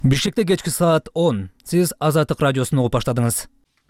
Бишкекте кечки саат 10. Сиз Азаттык радиосун угуп баштадыңыз.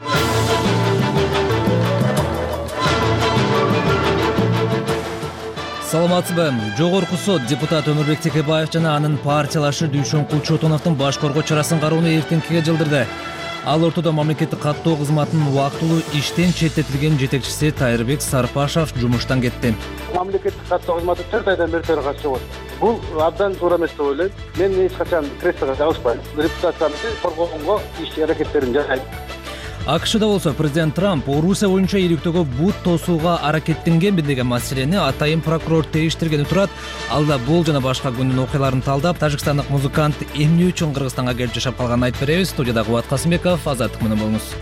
Саламатсызбы? Жогорку сот депутат Өмүрбек Текебаев жана анын партиялашы Дүйшөн Кулчотоновдун баш коргоо чарасын кароону эртеңкиге жылдырды. Ал ортодо мамлекеттик каттоо кызматынын убактылуу иштен четтетилген жетекчиси Тайырбек Сарпашев жумуштан кетти. Мамлекеттик каттоо кызматы 4 айдан бери төрагасы жок. Бул абдан туура эмес деп ойлойм. Мен эч качан креслого жабышпайм. Репутациямды коргогонго иш-аракеттерин жасайм. АКШда болсо президент Трамп Орусия боюнча иликтөөгө бут тосууга аракеттенгенби деген маселени атайын прокурор териштиргени турат. Ал да бул жана башка күндүн окуяларын талдап, тажикстандык музыкант эмне үчүн Кыргызстанга келип жашап калганын айтып беребиз. Студияда Кубат Касымбеков, Азаттык менен болуңуз.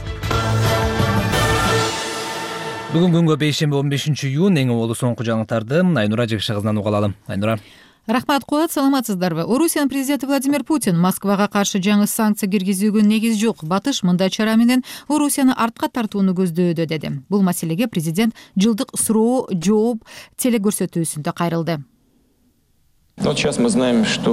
Бүгүн күнгө бейшемби 15-июнь эң оболу соңку жаңылыктарды Айнура Жекши кызынан уга алалы. Айнура. Рахмат, Куат, саламатсыздарбы? Орусиянын президенти Владимир Путин Москвага каршы жаңы санкция киргизүүгө негиз жок. Батыш мындай чара менен Орусияны артка тартууну көздөөдө деди. Бул маселеге президент жылдык суроо жооп телекөрсөтүүсүндө кайрылды. Сейчас мы знаем, что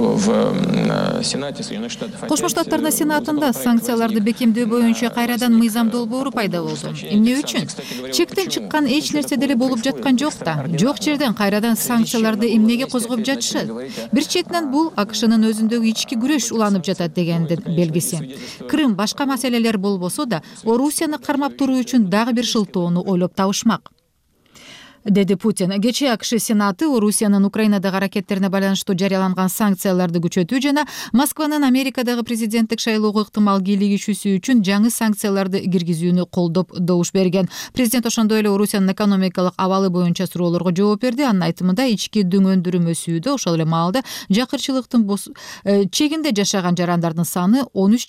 в Сенате Соединенных Штатов Кошмо Штаттардын Сенатында санкцияларды бекемдөө боюнча кайрадан мыйзам долбоору пайда болду. Эмне үчүн? Чектен чыккан эч нерсе деле болуп жаткан жок да. Жок жерден кайрадан санкцияларды эмнеге козгоп жатышат? Бир четинен бул АКШнын өзүндөгү ички күрөш уланып жатат дегендин белгиси. Крым башка маселелер болбосо да, Орусияны кармап туруу үчүн дагы бир шылтоону ойлоп табышмак, деди Путин. Кечээ АКШ Сенаты Орусиянын Украинадагы аракеттерине байланыштуу жарыяланган санкцияларды күчөтүү жана Москванын Америкадагы президенттик шайлоого ыктымал кийлигишүүсү үчүн жаңы санкцияларды киргизүүнү колдоп добуш берген. Президент ошондой эле Орусиянын экономикалык абалы боюнча суроолорго жооп берди. Анын айтымында ички дөңөндүрүм өсүүдө, ошол эле маалда жакырчылыктын чегинде жашаган жарандардын саны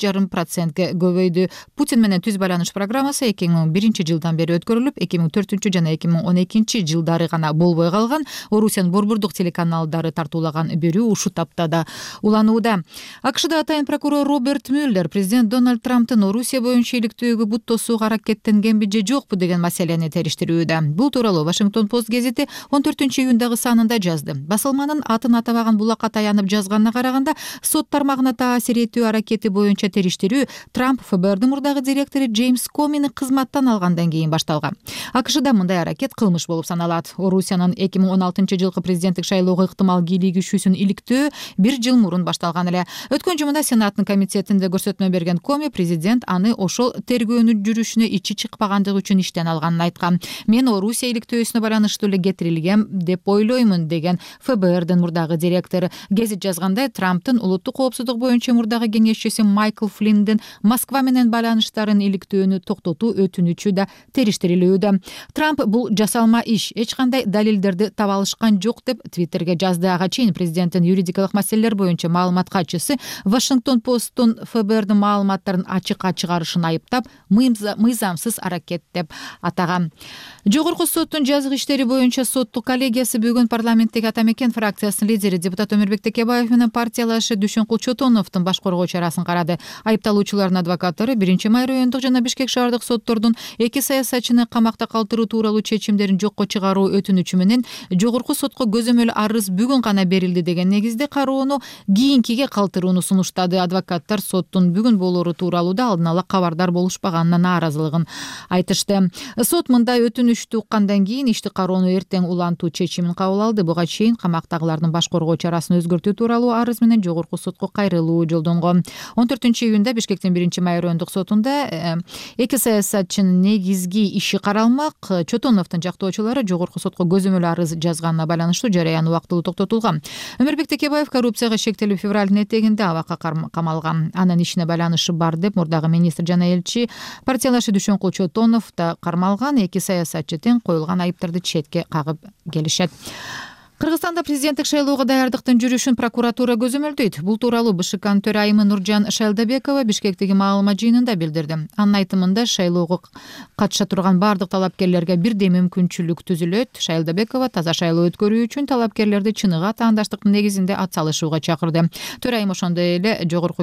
13,5%ге көбөйдү. Путин менен түз байланыш программасы 2001 жылдан бери өткөрүлүп, 2004 жана 2012 жылдары гана болбой калган. Орусиянын борбордук телеканалдары тартуулаган берүү ушул тапта да уланууда. АКШда атайын прокурор Роберт Мюллер президент Дональд Трамптын Орусия боюнча иликтөөгө бут тосууга аракеттенгенби же жокпу деген маселени териштирүүдө. Бул тууралуу Вашингтон Пост гезити 14-июндагы санында жазды. Басылманын атын атабаган булакка таянып жазганына караганда, сот тармагына таасир этүү аракети боюнча териштирүү Трамп ФБРдын мурдагы директору Джеймс Комини кызматтан алгандан кийин башталган. АКШда мындай аракет кылмыш болуп саналат. Орусиянын 2016 жылкы президенттик шайлоого ыктымал кийлигишүүсүн иликтөө 1 жыл мурун башталган эле. Өткөн жумада Сенаттын комитетинде көрсөтмө берген Коми президент аны ошол тергөөнүн жүрүшүнө ичи чыкпагандыгы үчүн иштен алганын айткан. Мен Орусия иликтөөсүнө байланыштуу эле кетирилгем деп ойлоймун деген ФБРдин мурдагы директору. Гезит жазгандай, Трамптын улуттук коопсуздук боюнча мурдагы кеңешчиси Майкл Флинндин Москва менен байланыштарын иликтөөнү токтотуу өтүнүчү да териштирилүүдө. Трамп бул жасалма иш, эч кандай далилдерди таба алышкан жок деп Твиттерге жазды. Ага чейин президенттин юридикалык маселелер боюнча маалымат катчысы Вашингтон Посттун ФБРдин маалыматтарын ачыкка чыгарышын айыптап, мыйзамсыз аракет деп атаган. Жогорку соттун жазгы иштери боюнча соттук коллегиясы бүгүн парламенттеги Ата Мекен фракциясынын лидери депутат Өмүрбек Текебаев менен партиялашы Дүйшөн Кулчотоновдун баш коргоо чарасын карады. Айыпталуучулардын адвокаттары 1-Май райондук жана Бишкек шаардык соттордун эки саясатчыны камакта калтыруу тууралуу чечимдерин жокко чыгаруу өтүнүчү менен жогорку сотко көзөмөл арыз бүгүн гана берилди деген негизде кароону кийинкиге калтырууну сунуштады. Адвокаттар соттун бүгүн болоору тууралуу да алдын ала кабардар болушпаганына нааразылыгын айтышты. Сот мындай өтүнүштү уккандан кийин ишти кароону эртең улантуу чечимин кабыл алды. Буга чейин камактагылардын баш коргоо чарасын өзгөртүү тууралуу арыз менен жогорку сотко кайрылуу жолдонгон. 14-июнда Бишкектин 1-Май райондук сотунда эки саясатчынын негизги иши каралмак. Чотоновдун жактоочулары жогорку сотко көзөмөл арыз жазганына байланыштуу жарыян убактылуу токтотулган. Өмүрбек Текебаев коррупцияга шектелип февралдын этегинде абакка камалган. Анын ишине байланышы бар деп мурдагы министр жана элчи партиялашы Дүйшөн Кулчотонов да кармалган. Эки саясатчы тең коюлган айыптарды четке кагып келишет. Кыргызстанда президенттик шайлоого даярдыктын жүрүшүн прокуратура көзөмөлдөйт. Бул тууралуу БШКнын төрайымы Нуржан Шайлдабекова Бишкектеги маалымат жыйынында билдирди. Анын айтымында шайлоого катыша турган бардык талапкерлерге бирдей мүмкүнчүлүк түзүлөт. Шайлдабекова таза шайлоо өткөрүү үчүн талапкерлерди чыныгы атаандаштыктын негизинде ат салышууга чакырды. Төрайым ошондой эле жогорку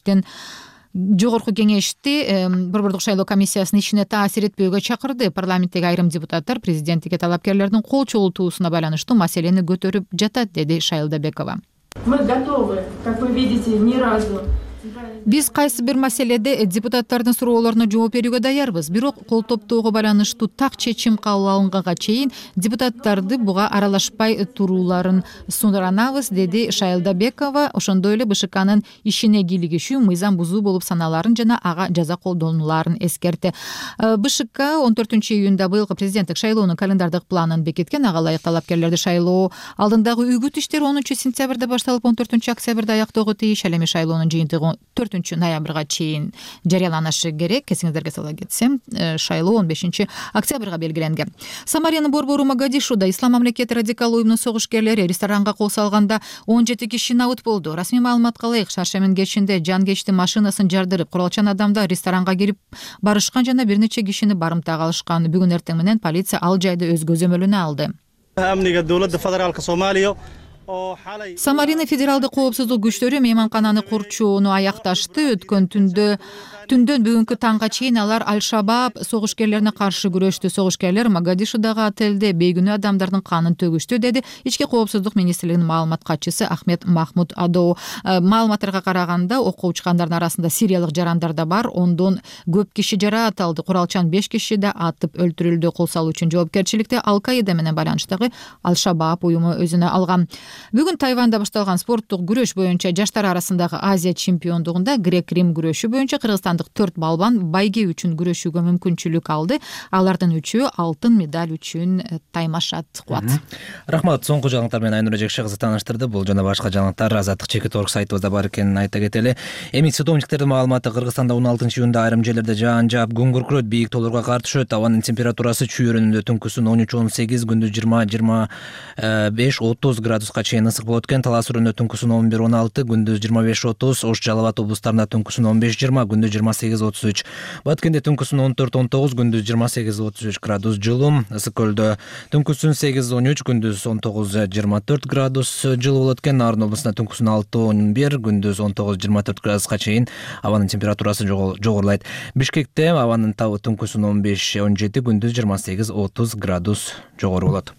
кеңешти борбордук шайлоо комиссиясынын ишине таасир этпөөгө чакырды. Парламенттеги айрым депутаттар президенттикке талапкерлердин кол чогултуусуна байланыштуу маселени көтөрүп жатат, деди Шайлдабекова. Мы готовы, как вы видите, ни разу Биз кайсы бир маселеде депутаттардын суроолоруна жооп берүүгө даярбыз, бирок кол топтоого байланыштуу так чечим кабыл алынганга чейин депутаттарды буга аралашпай турууларын суранабыз, деди Шайлдабекова. Ошондой эле БШКнын ишине кийлигишүү мыйзам бузуу болуп саналарын жана ага жаза колдонуларын эскертти. БШК 14-июнда быйылкы президенттик шайлоонун календардык планын бекиткен. Ага ылайык талапкерлерди шайлоо алдындагы үгүт иштери 10-сентябрда башталып 14-октябрда аяктоого тийиш. Ал эми шайлоонун жыйынтыгы 4-ноябрга чейин жарыяланышы керек. Эсиңиздерге сала кетсем, шайлоо 15-октябрга белгиленген. Самарянын борбору Могадишуда Ислам мамлекети радикал уюмунун согушкерлери ресторанга кол салганда 17 киши набыт болду. Расмий маалыматка ылайык, шаршемин кечинде жан кечтин машинасын жардырып, куралчан адамдар ресторанга кирип барышкан жана бир нече кишини барымтага алышкан. Бүгүн эртең менен полиция ал жайды өз көзөмөлүнө алды. Самарянын федералдык коопсуздук күчтөрү мейманкананы курчууну аякташты. Өткөн түндөн бүгүнкү таңга чейин алар Аль-Шабаб согушкерлерине каршы күрөштү. Согушкерлер Могадишудагы отелде бейгүнөө адамдардын канын төгүштү, деди Ички коопсуздук министрлигинин маалымат катчысы Ахмед Махмуд Адоо. Маалыматтарга караганда, окко учкандардын арасында сириялык жарандар да бар. Ондон көп киши жараат алды. Куралчан 5 киши да атып өлтүрүлдү. Кол салуу үчүн жоопкерчиликти Ал-Каида менен байланыштагы Аль-Шабаб уюму өзүнө алган. Бүгүн Тайванда башталган спорттук күрөш боюнча жаштар арасындагы Азия чемпиондугунда грек-рим күрөшү боюнча кыргызстандык 4 балбан байге үчүн күрөшүүгө мүмкүнчүлүк алды. Алардын 3-өө алтын медаль үчүн таймашат. Кубат. Рахмат. Соңку жаңылыктар менен Айнура Жекше кызы тааныштырды. Бул жана башка жаңылыктар Азаттык Чекит.org сайтыбызда бар экенин айта кетели. Эми синоптиктердин маалыматы: Кыргызстанда 16-июнда айрым жерлерде жаан жаап, күн күркүрөт, бийик тоолорго кар түшөт. Абанын температурасы чүйөрүнүндө түнкүсүн 13-18, күндүз 20-25-30 градуска чейин ысык болот экен. Талас Өрөндө түнкүсүн 11-16, күндүз 25-30, Ош Жалал Абад облустарында түнкүсүн 15-20, күндүз 28-33. Баткенде түнкүсүн 14-19, күндүз 28-33 градус жылуу. Ысык көлдө түнкүсүн 8-13, күндүз 19-24 градус жылуу болот экен. Нарын облусунда түнкүсүн 6-11, күндүз 19-24 градуска чейин абанын температурасы жогорулайт. Бишкекте абанын табы түнкүсүн 15-17, күндүз 28-30 градус жогору болот.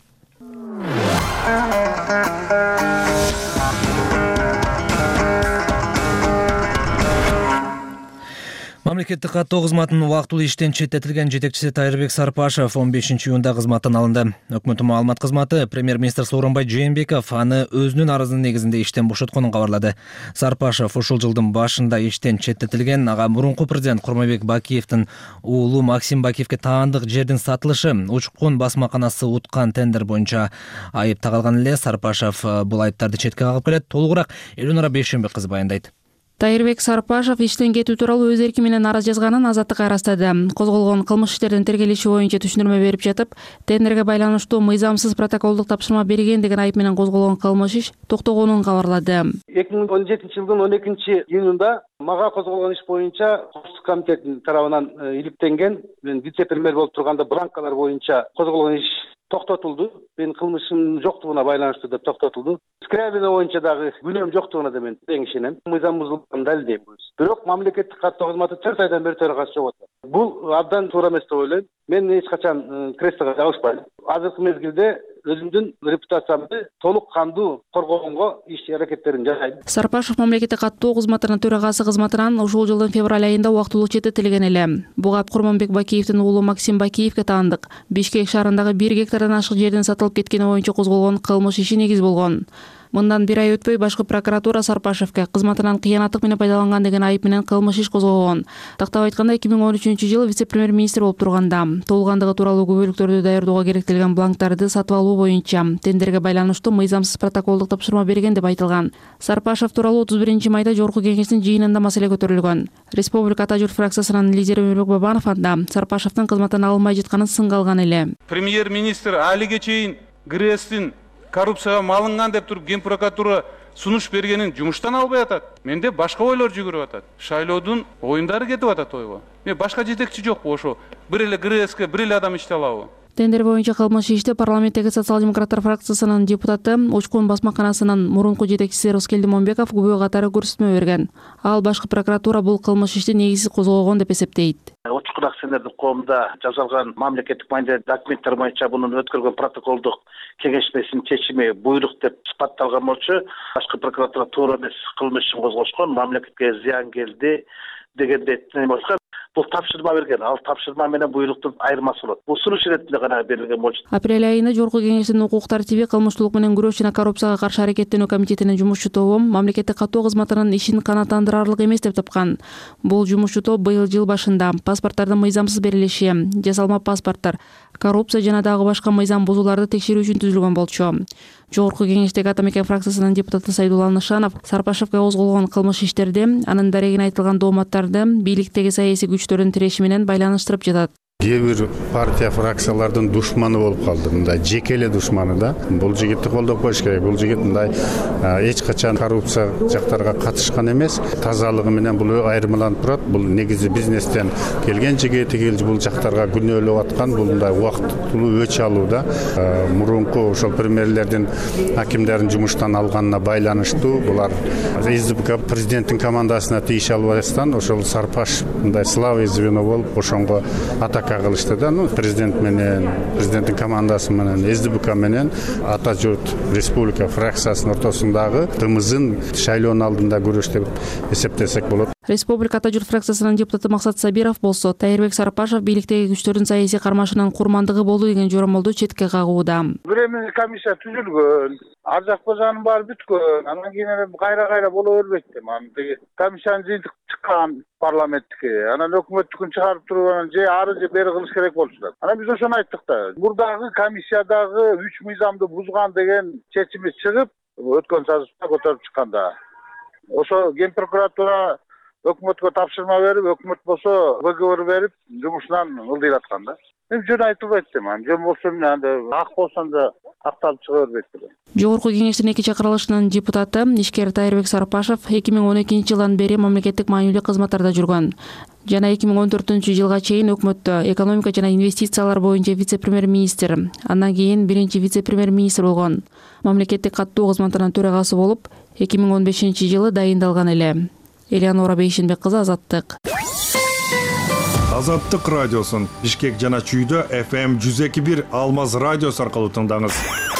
Мамлекеттик каттоо кызматынын убактылуу иштен четтетилген жетекчиси Тайырбек Сарпашев 15-июнда кызматтан алынды. Өкмөттүн маалымат кызматы премьер-министр Сооронбай Жээнбеков аны өзүнүн арызынын негизинде иштен бошотконун кабарлады. Сарпашев ушул жылдын башында иштен четтетилген. Ага мурунку президент Курманбек Бакиевдин уулу Максим Бакиевге таандык жердин сатылышы, учкун басмаканасы уткан тендер боюнча айып тагылган эле. Сарпашев бул айыптарды четке кагып келет. Толугураак Элюнара Бейшембек кызы баяндайт. Тайырбек Сарпашев иштен кетүү тууралуу өз эрки менен арыз жазганын Азаттыкка ырастады. Козголгон кылмыш иштердин тергелиши боюнча түшүндүрмө берип жатып, тендерге байланыштуу мыйзамсыз протоколдук тапшырма берген деген айып менен козголгон кылмыш иш токтогонун кабарлады. 2017-жылдын 12-июнунда мага козголгон иш боюнча Коопсуздук комитетинин тарабынан иликтенген, мен вице-премьер болуп турганда бланкалар боюнча козголгон иш токтотулду. Мен кылмышым жоктугуна байланыштуу деп токтотулду. Скрябина боюнча дагы күнөөм жоктугуна да мен тең ишенем. Мыйзам бузулганын далилдейм. Бирок мамлекеттик каттоо кызматы 4 айдан бери төрагасы жок атат. Бул абдан туура эмес деп ойлойм. Мен эч качан креслого жабышпайм. Азыркы мезгилде өзүмдүн репутациямды толук кандуу коргогонго иш-аракеттерин жасайм. Сарпашев мамлекеттик каттоо кызматынын төрагасы кызматынан ушул жылдын февраль айында убактылуу четтетилген эле. Буга Курманбек Бакиевдин уулу Максим Бакиевге таандык. Бишкек шаарындагы 1 гектардан ашык жердин сатылып кеткени боюнча козголгон кылмыш иши негиз болгон. Мындан 1 ай өтпөй башкы прокуратура Сарпашевке кызматынан кыянаттык менен пайдаланган деген айып менен кылмыш иш козгогон. Тактап айтканда 2013-жылы вице-премьер-министр болуп турганда толгандыгы тууралуу күбөлүктөрдү даярдоого керектелген бланктарды сатып алуу боюнча тендерге байланыштуу мыйзамсыз протоколдук тапшырма берген деп айтылган. Сарпашев тууралуу 31-майда Жогорку Кеңештин жыйынында маселе көтөрүлгөн. Республика Ата журт фракциясынын лидери Өмүрбек Бабанов анда Сарпашевдин кызматтан алынбай жатканын сынга алган эле. Премьер-министр алиге чейин ГРСтин коррупцияга малынган деп туруп Ген прокуратура сунуш бергенин жумуштан албай атат. Менде башка ойлор жүгүрүп атат. Шайлоодун оюндары кетип атат ойго. Мен башка жетекчи жокпу, ошо бир эле ГРСке бир эле адам иштей алабы? Тендер боюнча кылмыш ишти парламенттеги социал-демократтар фракциясынын депутаты Учкун басмаканасынын мурунку жетекчиси Роскелди Момбеков күбө катары көрсөтмө берген. Ал башкы прокуратура бул кылмыш ишти негизсиз козгогон деп эсептейт. Учкун чогуу акционердик коомдо жасалган мамлекеттик маанидagi документтер боюнча мунун өткөргөн протоколдук кеңешмесинин чечими буйрук деп сыпатталган болчу. Башкы прокуратура туура эмес кылмыш ишин козгошкон, мамлекетке зыян келди дегенде болчу. Бул тапшырма берген, ал тапшырма менен буйруктун айырмасы болот. Бул сунуш иретинде гана берилген болчу. Апрель айында Жогорку Кеңештин укук тартиби, кылмыштуулук менен күрөш жана коррупцияга каршы аракеттенүү комитетинин жумушчу тобу мамлекеттик каттоо кызматынын ишин канааттандырарлык эмес деп тапкан. Бул жумушчу топ быйыл жыл башында паспорттардын мыйзамсыз берилиши, жасалма паспорттор, коррупция жана дагы башка мыйзам бузууларды текшерүү үчүн түзүлгөн болчу. Жогорку Кеңештеги Атамекен фракциясынын депутаты Сайдулла Нышанов Сарпашевго козголгон кылмыш иштерди, анын дарегине айтылган дооматтарды бийликтеги саясий күчтөрдүн тиреши менен байланыштырып жатат. Кээ бир партия фракциялардын душманы болуп калды. Мындай жеке эле душманы да. Бул жигитти колдоп коюш керек. Бул жигит мындай эч качан коррупция жактарга катышкан эмес. Тазалыгы менен бул айырмаланып турат. Бул негизи бизнестен келген жигит, бул жактарга күнөөлөп аткан, бул мындай убактылуу өч алууда. Мурунку ошол премьерлердин акимдердин жумуштан алганына байланыштуу булар СДПК президенттин командасына тийише албастан ошол Сарпаш мындай слабый звено болуп ошонго атака кылышты да. Президент менен, президенттин командасы менен, СДПК менен Ата журт республика фракциясынын ортосундагы тымызын шайлоонун алдында күрөш деп эсептесек болот. Республика Ата журт фракциясынын депутаты Максат Сабиров болсо, Тайырбек Сарпашев бийликтеги күчтөрдүн саясий кармашынын курмандыгы болду деген жоромолду четке кагууда. Временный комиссия түзүлгөн, ар жак базанын баары бүткөн, анан кийин кайра боло бербейт деп. Анан комиссиянын жыйынтык чыккан парламенттики, анан өкмөттүкүн чыгарып туруп анан же ары же бери кылыш керек болчу. Анан биз ошону айттык да. Мурдагы комиссиядагы 3 мыйзамды бузган деген чечими чыгып, өткөн сазышта көтөрүп чыкканда. Ошо Ген прокуратура өкмөткө тапшырма берип, өкмөт болсо БГБ берип, жумушунан ылдыйраткан да. Жөн айтылбайт дейм. Жөн болсо ак болсо да акталып чыга бербейт деп. Жогорку Кеңештин 2 чакырылышынын депутаты ишкер Тайырбек Сарпашев 2012-жылдан бери мамлекеттик маанилүү кызматтарда жүргөн жана 2014-жылга чейин өкмөттө экономика жана инвестициялар боюнча вице-премьер-министр, андан кийин биринчи вице-премьер-министр болгон. Мамлекеттик каттоо кызматынын төрагасы болуп 2015-жылы дайындалган эле. Элеонора Бейшенбек кызы, Азаттык. Азаттык радиосун Бишкек жана Чүйдө FM 102.1 Алмаз радиосу аркылуу тыңдаңыз.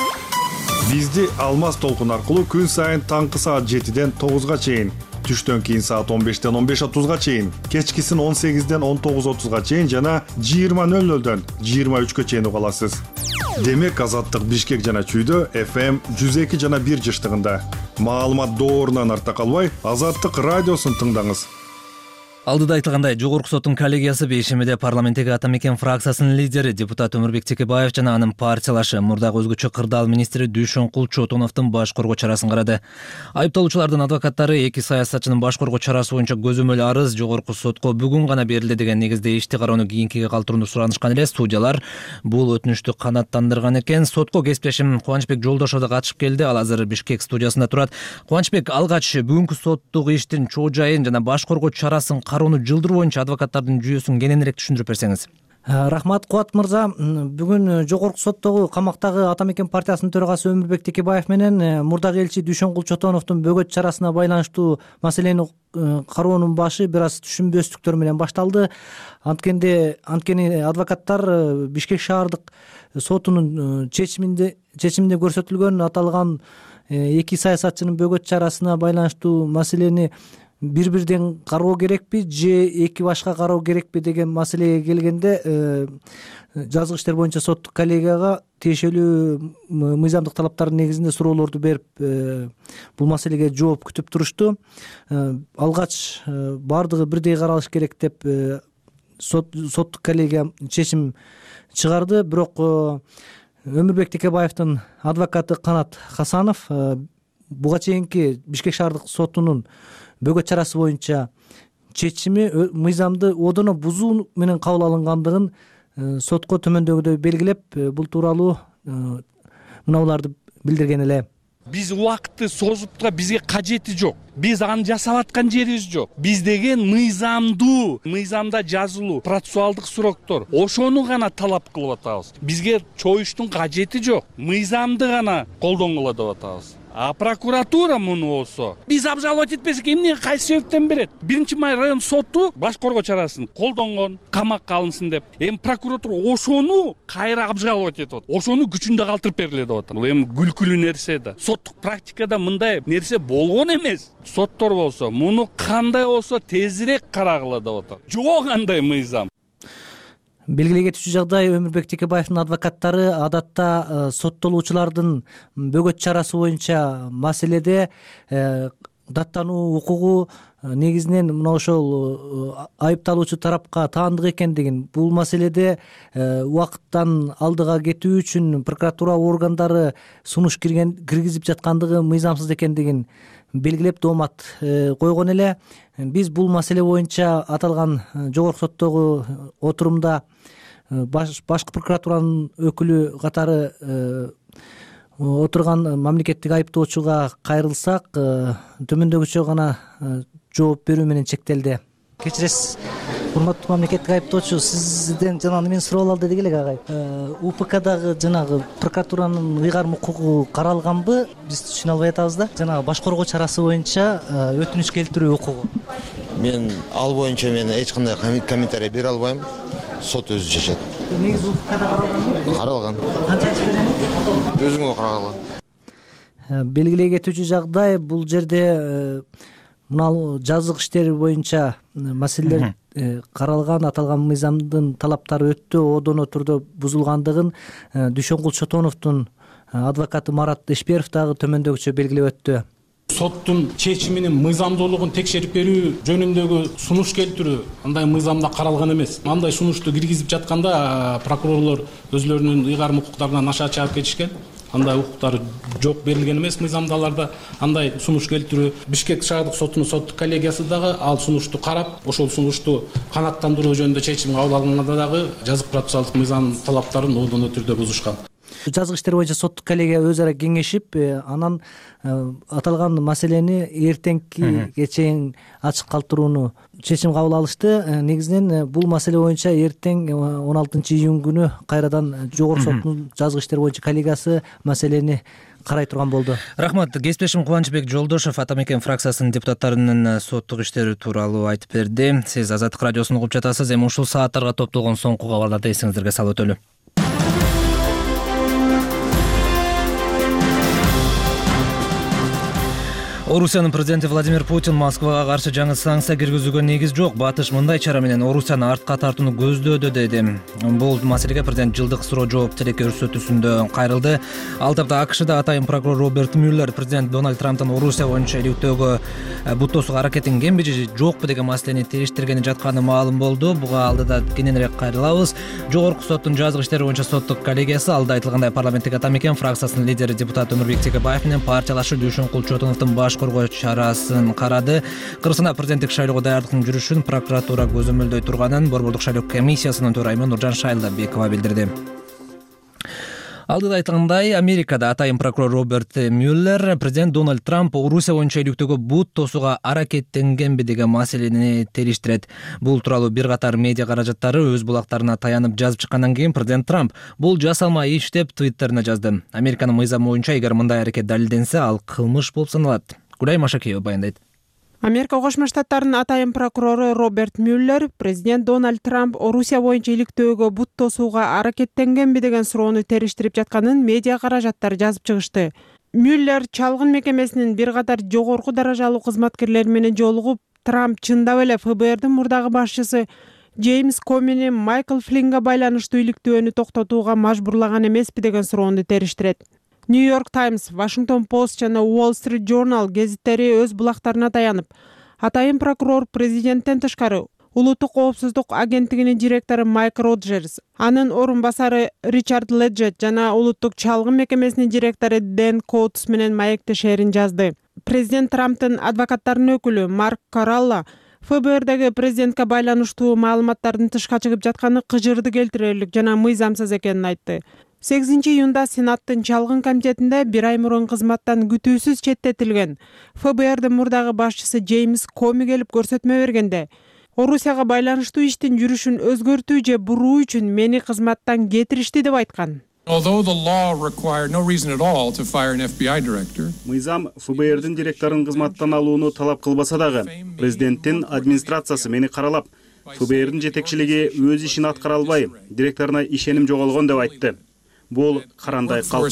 Бизди Алмаз толкун аркылуу күн сайын таңкы саат 7-ден 9-га чейин, түштөн кийин саат 15-ден 15:30-га чейин, кечкисин 18-ден 19:30-га чейин жана 20:00-дөн 23-кө чейин уга аласыз. Демек Азаттык Бишкек жана Чүйдө FM 102 жана 1 жыштыгында. Маалымат доорунан арта калбай, Азаттык радиосун тыңдаңыз. Алдыда айтылгандай, Жогорку соттун коллегиясы бейшемиде парламенттеги Атамекен фракциясынын лидери депутат Өмүрбек Текебаев жана анын партиялашы мурдагы өзгөчө кырдаал министри Дүйшөнкул Чотоновдун баш коргоо чарасын карады. Айыпталуучулардын адвокаттары эки саясатчынын баш коргоо чарасы боюнча көзөмөл арыз Жогорку сотко бүгүн гана берилди деген негизде ишти кароону кийинкиге калтырууну суранышкан эле. Судьялар бул өтүнүштү канааттандырган экен. Сотко кесиптешим Кубанычбек Жолдошов да катышып келди. Ал азыр Бишкек студиясында турат. Кубанычбек, алгач бүгүнкү соттук иштин чоо жайын жана баш коргоо чарасын кароону жылдыруу боюнча адвокаттардын жүйөсүн кененирээк түшүндүрүп берсеңиз. Рахмат Кубат мырза. Бүгүн Жогорку соттогу камактагы Атамекен партиясынын төрагасы Өмүрбек Текебаев менен мурдагы элчи Дүйшөнкул Чотоновдун бөгөт чарасына байланыштуу маселени кароонун башы бир аз түшүнбөстүктөр менен башталды. Анткени адвокаттар Бишкек шаардык сотунун чечиминде көрсөтүлгөн аталган эки саясатчынын бөгөт чарасына байланыштуу маселени бир-бирден кароо керекпи же эки башка кароо керекпи деген маселеге келгенде жазгы иштер боюнча соттук коллегияга тиешелүү мыйзамдык талаптардын негизинде суроолорду берип бул маселеге жооп күтүп турушту. Алгач баардыгы бирдей каралыш керек деп соттук коллегия чечим чыгарды. Бирок Өмүрбек Текебаевдин адвокаты Канат Хасанов буга чейинки Бишкек шаардык сотунун бөгөт чарасы боюнча чечими мыйзамды одоно бузуу менен кабыл алынгандыгын сотко төмөндөгүдөй белгилеп, бул тууралуу мынауларды билдирген эле. Биз убакытты созупка бизге кажети жок. Биз аны жасап аткан жерибиз жок. Биз деген мыйзамда жазылуу процессуалдык сроктор, ошону гана талап кылып атабыз. Бизге чоюштун кажети жок. Мыйзамды гана колдонгула деп атабыз. А прокуратура муну болсо биз обжаловать этпесек эмне кайсы себептен берет? 1-Май район соту баш коргоо чарасын колдонгон, камакка алынсын деп. Эми прокуратура ошону кайра обжаловать этип атат. Ошону күчүндө калтырып бергиле деп атат. Бул эми күлкүлүү нерсе да. Соттук практикада мындай нерсе болгон эмес. Соттор болсо муну кандай болсо тезирээк карагыла деп атат. Жок андай мыйзам. Белгилей кетүүчү жагдай, Өмүрбек Текебаевдин адвокаттары адатта соттолуучулардын бөгөт чарасы боюнча маселеде даттануу укугу негизинен мына ошол айыпталуучу тарапка таандык экендигин, бул маселеде убакыттан алдыга кетүү үчүн прокуратура органдары сунуш киргизип жаткандыгы мыйзамсыз экендигин белгилеп доомат койгон эле. Биз бул маселе боюнча аталган жогорку соттогу отурумда башкы прокуратуранын өкүлү катары отурган мамлекеттик айыптоочуга кайрылсак, төмөндөгүчө гана жооп берүү менен чектелди. Кечиресиз, урматтуу мамлекеттик айыптоочу, сизден жанагы мен сурап алалы дедик элек агай. УПКдагы жанагы прокуратуранын ыйгарым укугу каралганбы? Биз түшүнө албай атабыз да. Жанагы баш коргоо чарасы боюнча өтүнүч келтирүү укугу. Мен ал боюнча эч кандай комментарий бере албайм. Сот өзү чечет. Негизи УПКда каралганбы? Каралган. Канчанчы берени? Өзүңө карагыла. Белгилей кетүүчү жагдай, бул жерде мына жазык иштери боюнча маселелер каралган, аталган мыйзамдын талаптары өтө одоно түрдө бузулгандыгын Дүйшөнгул Чотоновдун адвокаты Марат Эшберов дагы төмөндөгүчө белгилеп өттү. Соттун чечиминин мыйзамдуулугун текшерип берүү жөнүндөгү сунуш келтирүү андай мыйзамда каралган эмес. Андай сунушту киргизип жатканда прокурорлор өзлөрүнүн ыйгарым укуктарынан аша чыгып кетишкен. Андай укуктар жок, берилген эмес мыйзамдаларда. Андай сунуш келтирүү Бишкек шаардык сотунун соттук коллегиясы дагы ал сунушту карап, ошол сунушту канааттандыруу жөнүндө чечим кабыл алганда дагы жазык процессуалдык мыйзам талаптарын одоно түрдө бузушкан. Жазык иштер боюнча соттук коллегия өз ара кеңешип, анан аталган маселени эртеңки чейин ачык калтырууну чечим кабыл алышты. Негизинен бул маселе боюнча эртең 16-июнь күнү кайрадан жогорку соттун жазык иштер боюнча коллегиясы маселени карай турган болду. Рахмат. Кесиптешим Кубанычбек Жолдошов Ата Мекен фракциясынын депутаттарынын соттук иштери тууралуу айтып берди. Сиз Азаттык радиосун угуп жатасыз. Эми ушул сааттарга топтолгон соңку кабарларды эсиңиздерге салып өтөлү. Орусиянын президенти Владимир Путин Москвага каршы жаңы санкция киргизүүгө негиз жок. Батыш мындай чара менен Орусияны артка тартууну көздөөдө деди. Бул маселеге президент жылдык суроо жооп тилек көрсөтүүсүндө кайрылды. Ал тапта АКШда атайын прокурор Роберт Мюллер президент Дональд Трамптын Орусия боюнча иликтөөгө бут тосууга аракеттенгенби же жокпу деген маселени териштиргени жатканы маалым болду. Буга алдыда кененирээк кайрылабыз. Жогорку соттун жазык иштери боюнча соттук коллегиясы алда айтылгандай парламенттик Ата Мекен фракциясынын лидери депутат Өмүрбек Текебаев менен партиялашы Дүйшөнгул Чотоновдун баш коргоо чарасын карады. Кыргызстанда президенттик шайлоого даярдыктын жүрүшүн прокуратура көзөмөлдөй турганын Борбордук шайлоо комиссиясынын төрайымы Нуржан Шайлдабекова билдирди. Алдыда айтылгандай, Америкада атайын прокурор Роберт Мюллер президент Дональд Трамп Орусия боюнча иликтөөгө бут тосууга аракеттенгенби деген маселени териштирет. Бул тууралуу бир катар медиа каражаттары өз булактарына таянып жазып чыккандан кийин президент Трамп бул жасалма иш деп Твиттерине жазды. Американын мыйзамы боюнча эгер мындай аракет далилденсе, ал кылмыш болуп саналат. Гүлай Машакиева баяндайт. Америка Кошмо Штаттарынын атайын прокурору Роберт Мюллер президент Дональд Трамп Орусия боюнча иликтөөгө бут тосууга аракеттенгенби деген суроону териштирип жатканын медиа каражаттары жазып чыгышты. Мюллер чалгын мекемесинин бир катар жогорку даражалуу кызматкерлери менен жолугуп, Трамп чындап эле ФБРдин мурдагы башчысы Джеймс Комини Майкл Флиннге байланыштуу иликтөөнү токтотууга мажбурлаган эмеспи деген суроону териштирет. Нью-Йорк Таймс, Вашингтон Пост жана Wall Street Journal гезиттери өз булактарына таянып, атайын прокурор президенттен тышкары Улуттук коопсуздук агенттигинин директору Майк Роджерс, анын орун басары Ричард Леджет жана Улуттук чалгын мекемесинин директору Дэн Коутс менен маектешерин жазды. Президент Трамптын адвокаттарынын өкүлү Марк Каралла ФБРдеги президентке байланыштуу маалыматтардын тышка чыгып жатканы кыжырды келтирерлик жана мыйзамсыз экенин айтты. 8-июнда Сенаттын чалгын комитетинде бир ай мурун кызматтан күтүүсүз четтетилген ФБРдин мурдагы башчысы Джеймс Коми келип көрсөтмө бергенде, Орусияга байланыштуу иштин жүрүшүн өзгөртүү же буруу үчүн мени кызматтан кетиришти деп айткан. Мыйзам ФБРдин директорун кызматтан алууну талап кылбаса дагы, президенттин администрациясы мени каралап, ФБРдин жетекчилиги өз ишин аткара албай, директоруна ишеним жоголгон деп айтты. Бул карандай калп.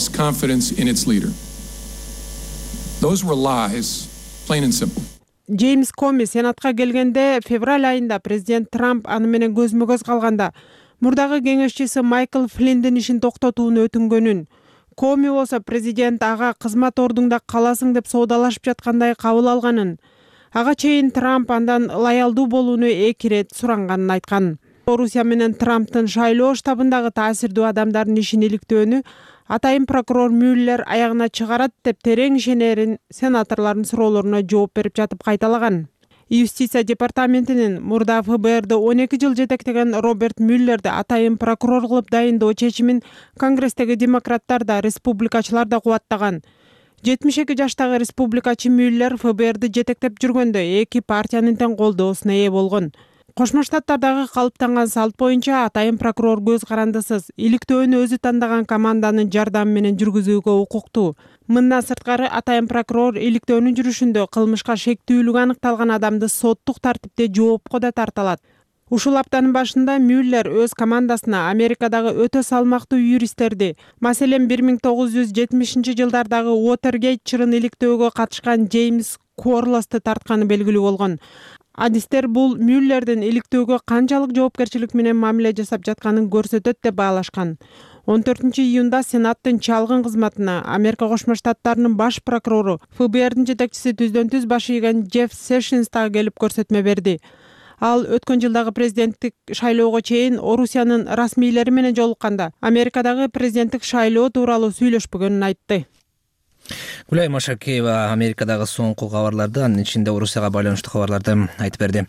Джеймс Коми Сенатка келгенде февраль айында президент Трамп аны менен көзмө-көз калганда мурдагы кеңешчиси Майкл Флиндин ишин токтотууну өтүнгөнүн, Коми болсо президент ага кызмат ордуңда каласың деп соодалашып жаткандай кабыл алганын, ага чейин Трамп андан лоялдуу болууну 2 рет суранганын айткан. Орусия менен Трамптын шайлоо штабындагы таасирдүү адамдардын ишин иликтөөнү атайын прокурор Мюллер аягына чыгарат деп терең ишенерин сенаторлордун суроолоруна жооп берип жатып кайталаган. Юстиция департаментинин мурда ФБРды 12 жыл жетектеген Роберт Мюллерди атайын прокурор кылып дайындоо чечимин Конгресстеги демократтар да, республикачылар да кубаттаган. 72 жаштагы республикачы Мюллер ФБРды жетектеп жүргөндө 2 партиянын тең колдоосуна ээ болгон. Кошмо Штаттардагы калыптанган салт боюнча атайын прокурор көз карандысыз иликтөөнү өзү тандаган команданын жардамы менен жүргүзүүгө укуктуу. Мындан сырткары атайын прокурор иликтөөнүн жүрүшүндө кылмышка шектүүлүгү аныкталган адамды соттук тартипте жоопко да тарта алат. Ушул аптанын башында Мюллер өз командасына Америкадагы өтө салмактуу юристтерди, маселен 1970 жылдардагы Уотергейт чырын иликтөөгө катышкан Джеймс Корлосты тартканы белгилүү болгон. Адистер бул Мюллердин иликтөөгө канчалык жоопкерчилик менен мамиле жасап жатканын көрсөтөт деп баалашкан. 14 июнда Сенаттын чалгын кызматына Америка Кошмо Штаттарынын баш прокурору ФБРдин жетекчиси түздөн-түз баш ийген Джефф Сешинс дагы келип көрсөтмө берди. Ал өткөн жылдагы президенттик шайлоого чейин Орусиянын расмийлери менен жолукканда Америкадагы президенттик шайлоо тууралуу сүйлөшпөгөнүн айтты. Гүлай Машакеева Америкадагы соңку кабарларды, анын ичинде Орусияга байланыштуу кабарларды айтып берди.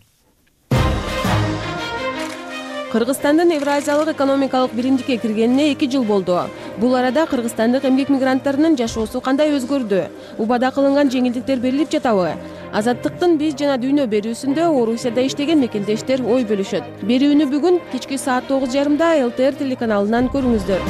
Кыргызстандын Евразиялык экономикалык биримдикке киргенине 2 жыл болду. Бул арада кыргызстандык эмгек мигранттарынын жашоосу кандай өзгөрдү? Убада кылынган жеңилдиктер берилип жатабы? Азаттыктын биз жана дүйнө берүүсүндө Орусияда иштеген мекендештер ой бөлүшөт. Берүүнү бүгүн кечки саат 9:30 ЛТР телеканалынан көрүңүздөр.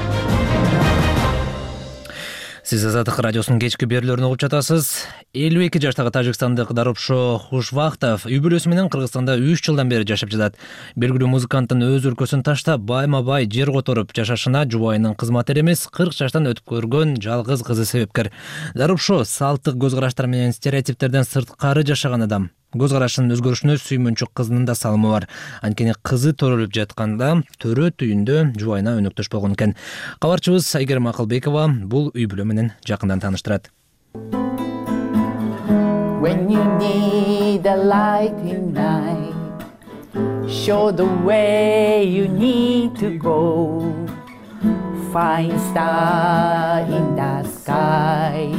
Сиз Азаттык радиосунун кечки берүүлөрүн угуп жатасыз. 52 жаштагы тажикстандык Дарупшо Хушвахтов үй бүлөсү менен Кыргызстанда 3 жылдан бери жашап жатат. Белгилүү музыканттын өз өлкөсүн таштап, байма-бай жер которуп жашашына жубайынын кызматы эмес, 40 жаштан өтүп көргөн жалгыз кызы себепкер. Дарупшо салттык көз караштар менен стереотиптерден сырткары жашаган адам. Көз карашынын өзгөрүшүнө сүймөнчүк кызынын да салымы бар. Анткени кызы төрөлүп жатканда төрөт үйүндө жубайына өнөктөш болгон экен. Кабарчыбыз Айгерим Акылбекова бул үй бүлө менен жакындан тааныштырат. When you need a light in night, show the way you need to go. Find star in the sky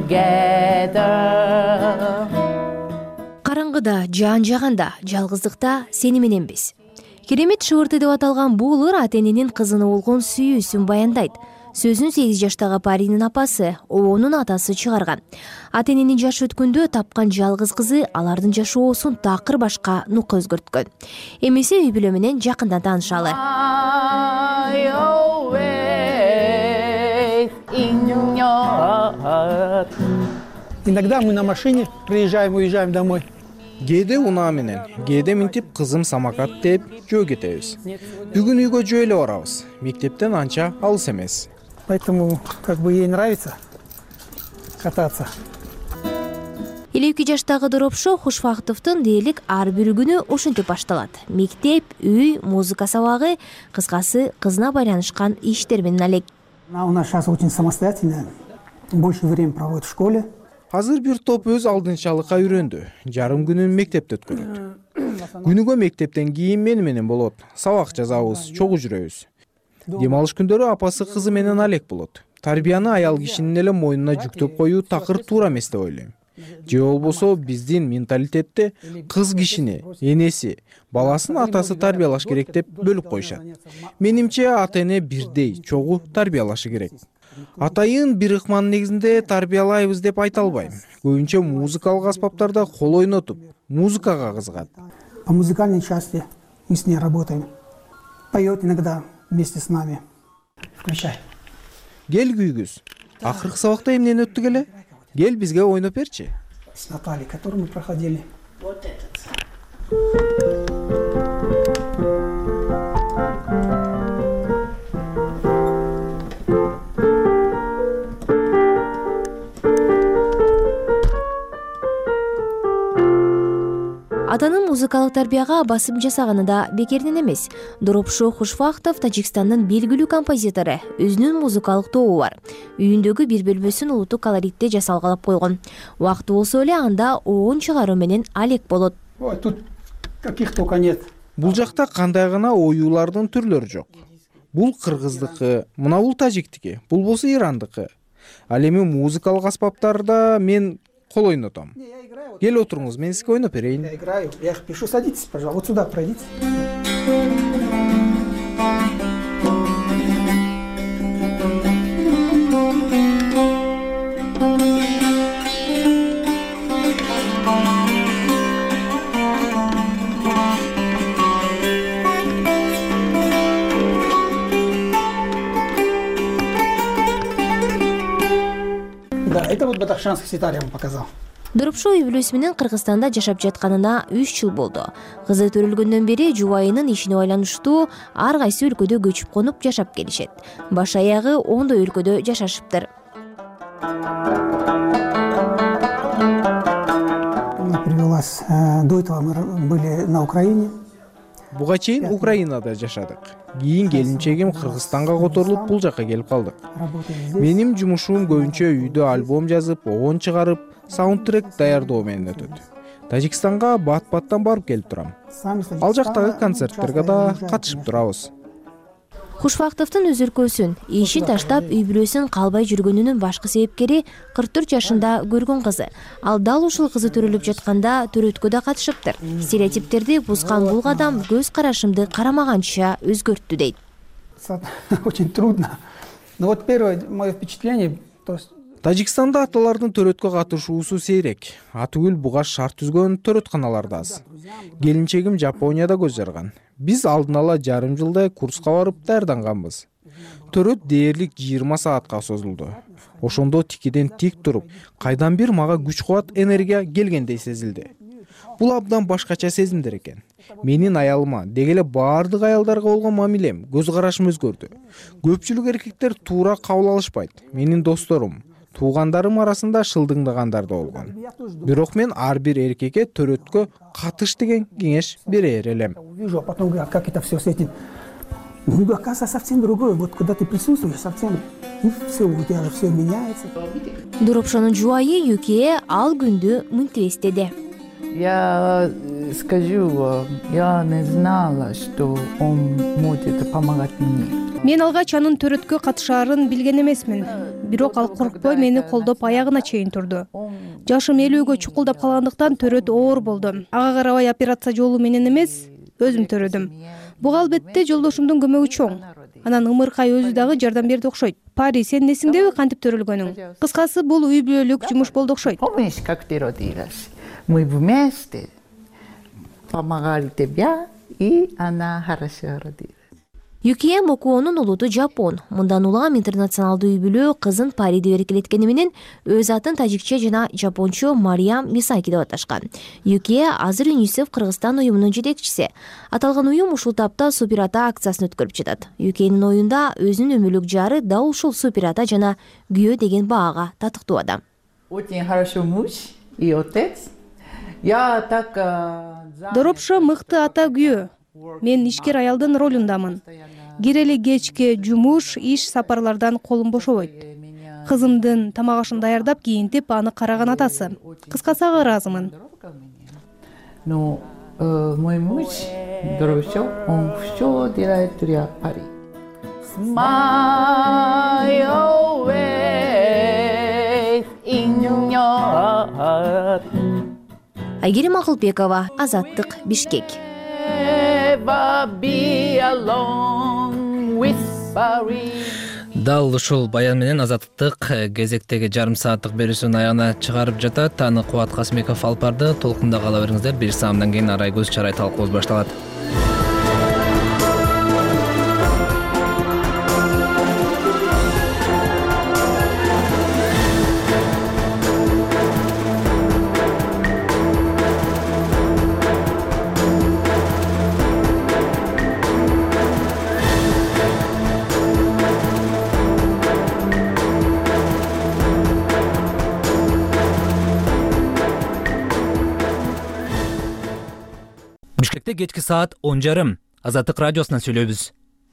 together. Караңгыда, жан жаганда, жалгыздыкта сени мененбиз. Керемет шыбырты деп аталган бул ыр ата-эненин кызына болгон сүйүүсүн баяндайт. Сөзүн 8 жаштагы Паринин апасы, обонун атасы чыгарган. Ата-эненин жашы өткөндө тапкан жалгыз кызы алардын жашоосун такыр башка нукка өзгөрткөн. Эмесе үй бүлө менен жакындан таанышалы. Иногда мы на машине приезжаем, уезжаем домой. Кээде унаа менен, кээде минтип кызым самокат деп жөө кетебиз. Бүгүн үйгө жөө эле барабыз. Мектептен анча алыс эмес. Поэтому как бы ей нравится кататься. 52 жаштагы Дарупшо Хушвахтовдун дээрлик ар бир күнү ошентип башталат. Мектеп, үй, музыка сабагы, кыскасы кызына байланышкан иштер менен алек. Она у нас сейчас очень самостоятельная, больше времени проводит в школе. Азыр бир топ өз алдынчалыкка үйрөндү. Жарым күнүн мектепте өткөрөт. Күнүгө мектептен кийин менен болот. Сабак жазабыз, чогуу жүрөбүз. Дем алыш күндөрү апасы кызы менен алек болот. Тарбияны аял кишинин эле мойнуна жүктөп коюу такыр туура эмес деп ойлойм. Же болбосо биздин менталитетте кыз кишини, энеси, баласын атасы тарбиялаш керек деп бөлүп коюшат. Менимче ата-эне бирдей, чогуу тарбиялашы керек. Атайын бир ыкманын негизинде тарбиялайбыз деп айта албайм. Көбүнчө музыкалык аспаптарда кол ойнотуп, музыкага кызыгат. По музыкальной части мы с ней работаем. Поет иногда вместе с нами. Включай. Кел күйгүз. Акыркы сабакта эмнени өттүк эле? Кел бизге ойноп берчи. С Натальей, которую мы проходили. Вот этот. Атанын музыкалык тарбияга басым жасаганы да бекерден эмес. Доропшо Хушвахтов Тажикстандын белгилүү композитору. Өзүнүн музыкалык тобу бар. Үйүндөгү бир бөлмөсүн улуттук колоритте жасалгалап койгон. Убакыты болсо эле анда оон чыгаруу менен алек болот. Тут каких только нет. Бул жакта кандай гана оюулардын түрлөрү жок. Бул кыргыздыкы, мына бул тажиктики, бул болсо ирандыкы. Ал эми музыкалык аспаптарда мен кол ойнотом. Кел отуруңуз, мен сизге ойноп берейин. Я играю, я их пишу. Садитесь, пожалуйста, вот сюда пройдите. Да, это вот бадахшанский ситар я вам показал. Доропшо үй бүлөсү менен Кыргызстанда жашап жатканына 3 жыл болду. Кызы төрөлгөндөн бери жубайынын ишине байланыштуу ар кайсы өлкөдө көчүп конуп жашап келишет. Баш аягы 10 өлкөдө жашашыптыр. Она привелась. До этого мы были на Украине. Буга чейин Украинада жашадык. Кийин келинчегим Кыргызстанга которулуп бул жакка келип калдык. Менин жумушум көбүнчө үйдө альбом жазып, оон чыгарып, саундтрек даярдоо менен өтөт. Тажикстанга бат-баттан барып келип турам. Ал жактагы концерттерге да катышып турабыз. Хушвахтовдун өз өлкөсүн, ишин таштап үй бүлөсүн калбай жүргөнүнүн башкы себепкери 44 жашында көргөн кызы. Ал дал ушул кызы төрөлүп жатканда төрөткө да катышыптыр. Стереотиптерди бузган бул кадам көз карашымды карамаганча өзгөрттү дейт. Очень трудно. Но вот первое мое впечатление, то есть Тажикстанда аталардын төрөткө катышуусу сейрек. Атүгүл буга шарт түзгөн төрөтканалар да аз. Келинчегим Жапонияда көз жарган. Биз алдын ала жарым жылдай курска барып даярданганбыз. Төрөт дээрлик 20 саатка созулду. Ошондо тикиден тик туруп, кайдан бир мага күч-кубат энергия келгендей сезилди. Бул абдан башкача сезимдер экен. Менин аялыма, деги эле баардык аялдарга болгон мамилем, көз карашым өзгөрдү. Көпчүлүк эркектер туура кабыл алышпайт. Менин досторум, туугандарым арасында шылдыңдагандар да болгон. Бирок мен ар бир эркекке төрөткө катыш деген кеңеш берер элем. Увижу, а потом говорю, как это все с этим. Ну, оказывается, совсем другое. Вот когда ты присутствуешь, совсем и все, у тебя все меняется. Доропшонун жубайы Юкие ал күндү мынтип эстеди. Я скажу, я не знала, что он может помогать мне. Мен алгач анын төрөткө катышаарын билген эмесмин. Бирок ал коркпой мени колдоп аягына чейин турду. Жашым элүүгө чукулдап калгандыктан төрөт оор болду. Ага карабай операция жолу менен эмес, өзүм төрөдүм. Буга албетте жолдошумдун көмөгү чоң. Анан ымыркай өзү дагы жардам берди окшойт. Пари, сен эсиңдеби кантип төрөлгөнүң? Кыскасы бул үй бүлөлүк жумуш болду окшойт. Помнишь, как ты родилась? Мы вместе помогали тебе, и она хорошо родилась. Юкие Мокуонун улуту Жапон. Мындан улам интернационалдуу үй бүлө кызын Париде беркелеткени менен өз атын тажикче жана жапончо Мариям Мисаки деп аташкан. Юкие азыр ЮНИСЕФ Кыргызстан уюмунун жетекчиси. Аталган уюм ушул тапта Супирата акциясын өткөрүп жатат. Юкиенин оюнда өзүнүн өмүрлүк жары да ушул Супирата жана күйөө деген баага татыктуу адам. Очень хороший муж и отец. Я так Доропшо мыкты ата күйөө. Мен ишкер аялдын ролундамын. Кирели кечке жумуш, иш, сапарлардан колум бошобойт. Кызымдын тамак ашын даярдап, кийинтип, аны караган атасы. Кыскасы ага ыраазымын. Но мой муж, Доропшо, он всё делает для Пари. Smile always in your heart. Айгерим Акылбекова, Азаттык, Бишкек. Дал ушул баян менен Азаттык кезектеги жарым сааттык берүүсүнүн аягына чыгарып жатат. Аны Кубат Касымбеков алып барды. Толкунда кала бериңиздер. 1 саамдан кийин арай көз чарай талкуубуз башталат. Бишкекте кечки саат 10:30 Азаттык радиосунан сүйлөйбүз.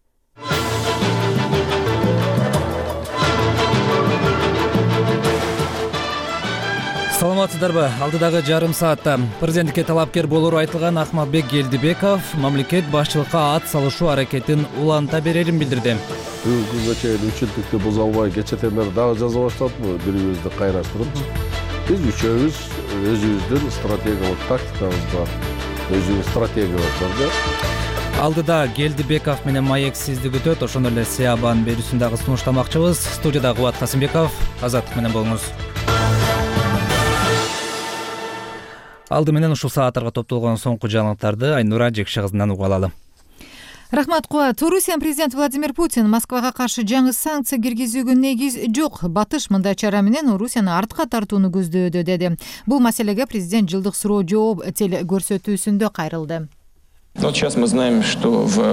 Саламатсыздарбы? Алдыдагы жарым саатта президенттикке талапкер болору айтылган Ахматбек Келдибеков мамлекет башчылыкка ат салышуу аракетин уланта берерин билдирди. Күнгө чейин 3 жылдыкты буза албай кечетендер дагы жаза баштадыбы, бирибизди кайраштырып. Биз үчөөбүз өзүбүздүн стратегиялык тактикабыз бар. Өзүбүз стратегиябыз бар. Алдыда Келдибеков менен маек сизди күтөт. Ошондой эле Сиабан берүүсүн дагы сунуштамакчыбыз. Студияда Кубат Касымбеков, Азаттык менен болуңуз. Алды менен ушул сааттарга топтолгон соңку жаңылыктарды Айнура Жекше кызынан угуп алалы. Рахмат Кубат. Орусиянын президенти Владимир Путин Москвага каршы жаңы санкция киргизүүгө негиз жок. Батыш мындай чара менен Орусияны артка тартууну көздөдө деди. Бул маселеге президент жылдык суроо жооп телекөрсөтүүсүндө кайрылды. Вот сейчас мы знаем, что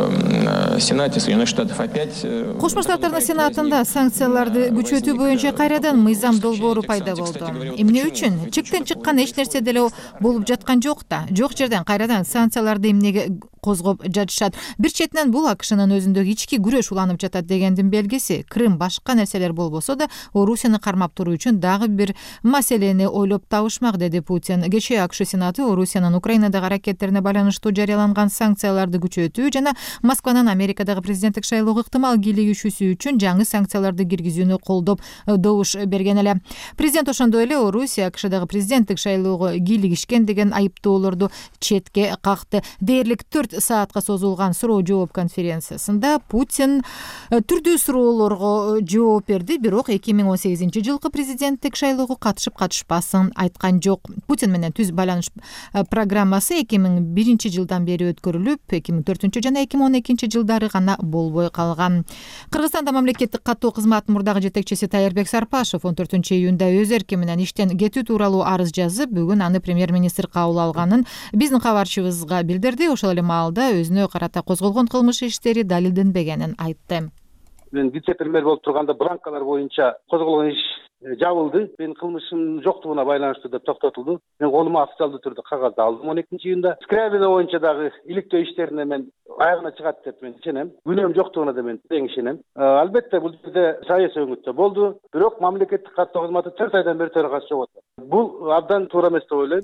в Сенате Соединенных Штатов опять... Кошмо Штаттардын Сенатында санкцияларды күчөтүү боюнча кайрадан мыйзам долбоору пайда болду. Эмне үчүн? Чектен чыккан эч нерсе деле болуп жаткан жок да. Жок жерден кайрадан санкцияларды эмнеге козгоп жатышат. Бир четинен бул АКШнын өзүндөгү ички күрөш уланып жатат дегендин белгиси. Крым башка нерселер болбосо да Орусияны кармап туруу үчүн дагы бир маселени ойлоп табышмак, деди Путин. Кечээ АКШ Сенаты Орусиянын Украинадагы аракеттерине байланыштуу жарыяланган санкцияларды күчөтүү жана Москванын Америкадагы президенттик шайлоого ыктымал кийлигишүүсү үчүн жаңы санкцияларды киргизүүнү колдоп добуш берген эле. Президент ошондой эле Орусия АКШдагы президенттик шайлоого кийлигишкен деген айыптоолорду четке какты. Дээрлик 4 саатка созулган суроо жооп конференциясында Путин түрдүү суроолорго жооп берди, бирок 2018 жылкы президенттик шайлоого катышып-катышпасын айткан жок. Путин менен түз байланыш программасы 2001 жылдан бери өткөрүлүп, 2004 жана 2012 жылдары гана болбой калган. Кыргызстанда мамлекеттик каттоо кызматынын мурдагы жетекчиси Таирбек Сарпашев 14 июнда өз эрки менен иштен кетүү тууралуу арыз жазып, бүгүн аны премьер-министр кабыл алганын биздин кабарчыбызга билдирди. Ошол эле маалда өзүнө карата козголгон кылмыш иштери далилденбегенин айтты. Мен вице-премьер болуп турганда бланкалар боюнча козголгон иш жабылды. Мен кылмышым жоктугуна байланыштуу деп токтотулду. Мен колума официалдуу түрдө кагазды алдым 12 июнда. Скрябина боюнча дагы иликтөө иштерине мен аягына чыгат деп мен ишенем. Күнөөм жоктугуна да мен тең ишенем. Албетте бул жерде саясий өңүттө болду. Бирок мамлекеттик каттоо кызматы 4 айдан бери төрагасы жок атат. Бул абдан туура эмес деп ойлойм.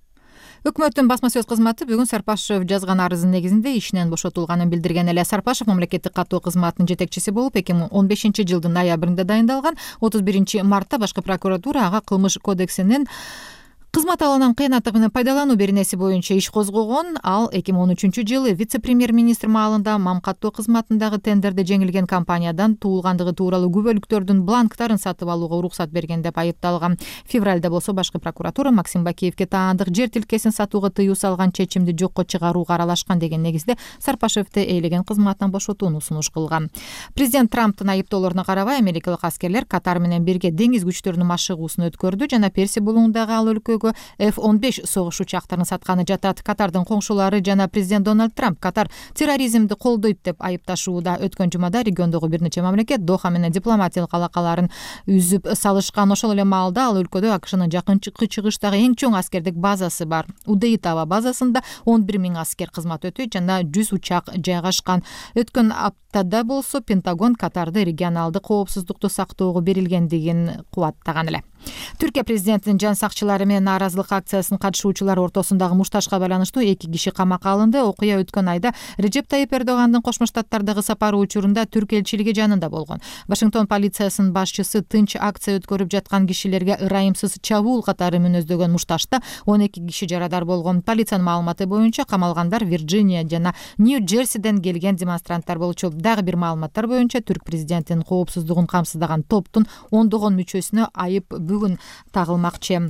Өкмөттүн басма сөз кызматы бүгүн Сарпашев жазган арызын негизинде ишинен бошотулганын билдирген эле. Сарпашев мамлекеттик каттоо кызматынын жетекчиси болуп 2015 жылдын ноябрында дайындалган. 31 мартта башкы прокуратура ага кылмыш кодексинин кызмат алуунан кыянаттык менен пайдалануу беренеси боюнча иш козгогон. Ал 2013 жылы вице-премьер-министр маалында мам каттоо кызматындагы тендерде жеңилген компаниядан туулгандыгы тууралуу күбөлүктөрдүн бланктарын сатып алууга уруксат берген деп айыпталган. Февралда болсо башкы прокуратура Максим Бакиевке таандык жер тилкесин сатууга тыюу салган чечимди жокко чыгарууга аралашкан деген негизде Сарпашевди ээлеген кызматтан бошотууну сунуш кылган. Президент Трамптын айыптоолоруна карабай америкалык аскерлер Катар менен бирге деңиз күчтөрүнүн машыгуусун өткөрдү жана Персия булугундагы ал өлкөгө F-15 согуш учактарын сатканы жатат. Катардын коңшулары жана президент Дональд Трамп Катар терроризмди колдойт деп айыпташууда. Өткөн жумада региондогу бир нече мамлекет Доха менен дипломатиялык алакаларын үзүп салышкан. Ошол эле маалда ал өлкөдө АКШнын жакынкы чыгыштагы эң чоң аскердик базасы бар. Удеитава базасында 11 000 аскер кызмат өтөйт жана 100 учак жайгашкан. Өткөн аптада болсо Пентагон Катарды регионалдык коопсуздукту сактоого берилгендигин кубаттаган эле. Түркия президентинин жан сакчылары менен нааразылык акциясынын катышуучулары ортосундагы мушташка байланыштуу 2 киши камакка алынды. Окуя өткөн айда Режеп Тайип Эрдогандын Кошмо Штаттардагы сапары учурунда Түрк элчилиги жанында болгон. Вашингтон полициясынын башчысы тынч акция өткөрүп жаткан кишилерге ырайымсыз чабуул катары мүнөздөгөн мушташта 12 киши жарадар болгон. Полициянын маалыматы боюнча камалгандар Вирджиния жана Нью-Джерсиден келген демонстранттар болчу. Дагы бир маалыматтар боюнча Түрк президентинин коопсуздугун камсыздаган топтун ондогон мүчөсүнө айып бүгүн тагылмакчы.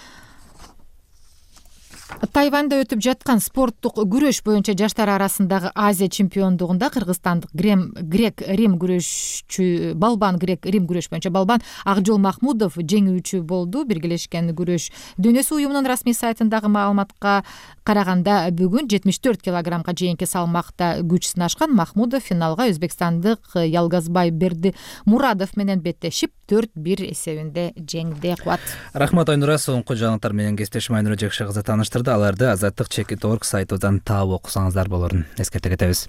Тайванда өтүп жаткан спорттук күрөш боюнча жаштар арасындагы Азия чемпиондугунда кыргызстандык грек-рим күрөш боюнча балбан Акжол Махмудов жеңүүчү болду. Биргелешкен күрөш дүйнөсү уюмунун расмий сайтындагы маалыматка караганда бүгүн 74 килограммга чейинки салмакта күч сынашкан Махмудов финалга өзбекстандык Ялгазбай Берди Мурадов менен беттешип 4-1 эсебинде жеңди. Кубат. Рахмат Айнура, соңку жаңылыктар менен кесиптешим Айнура Жекше кызы тааныштык. алыштырды. Аларды Азаттык Чекит.org сайтыбыздан таап окусаңыздар болорун эскерте кетебиз.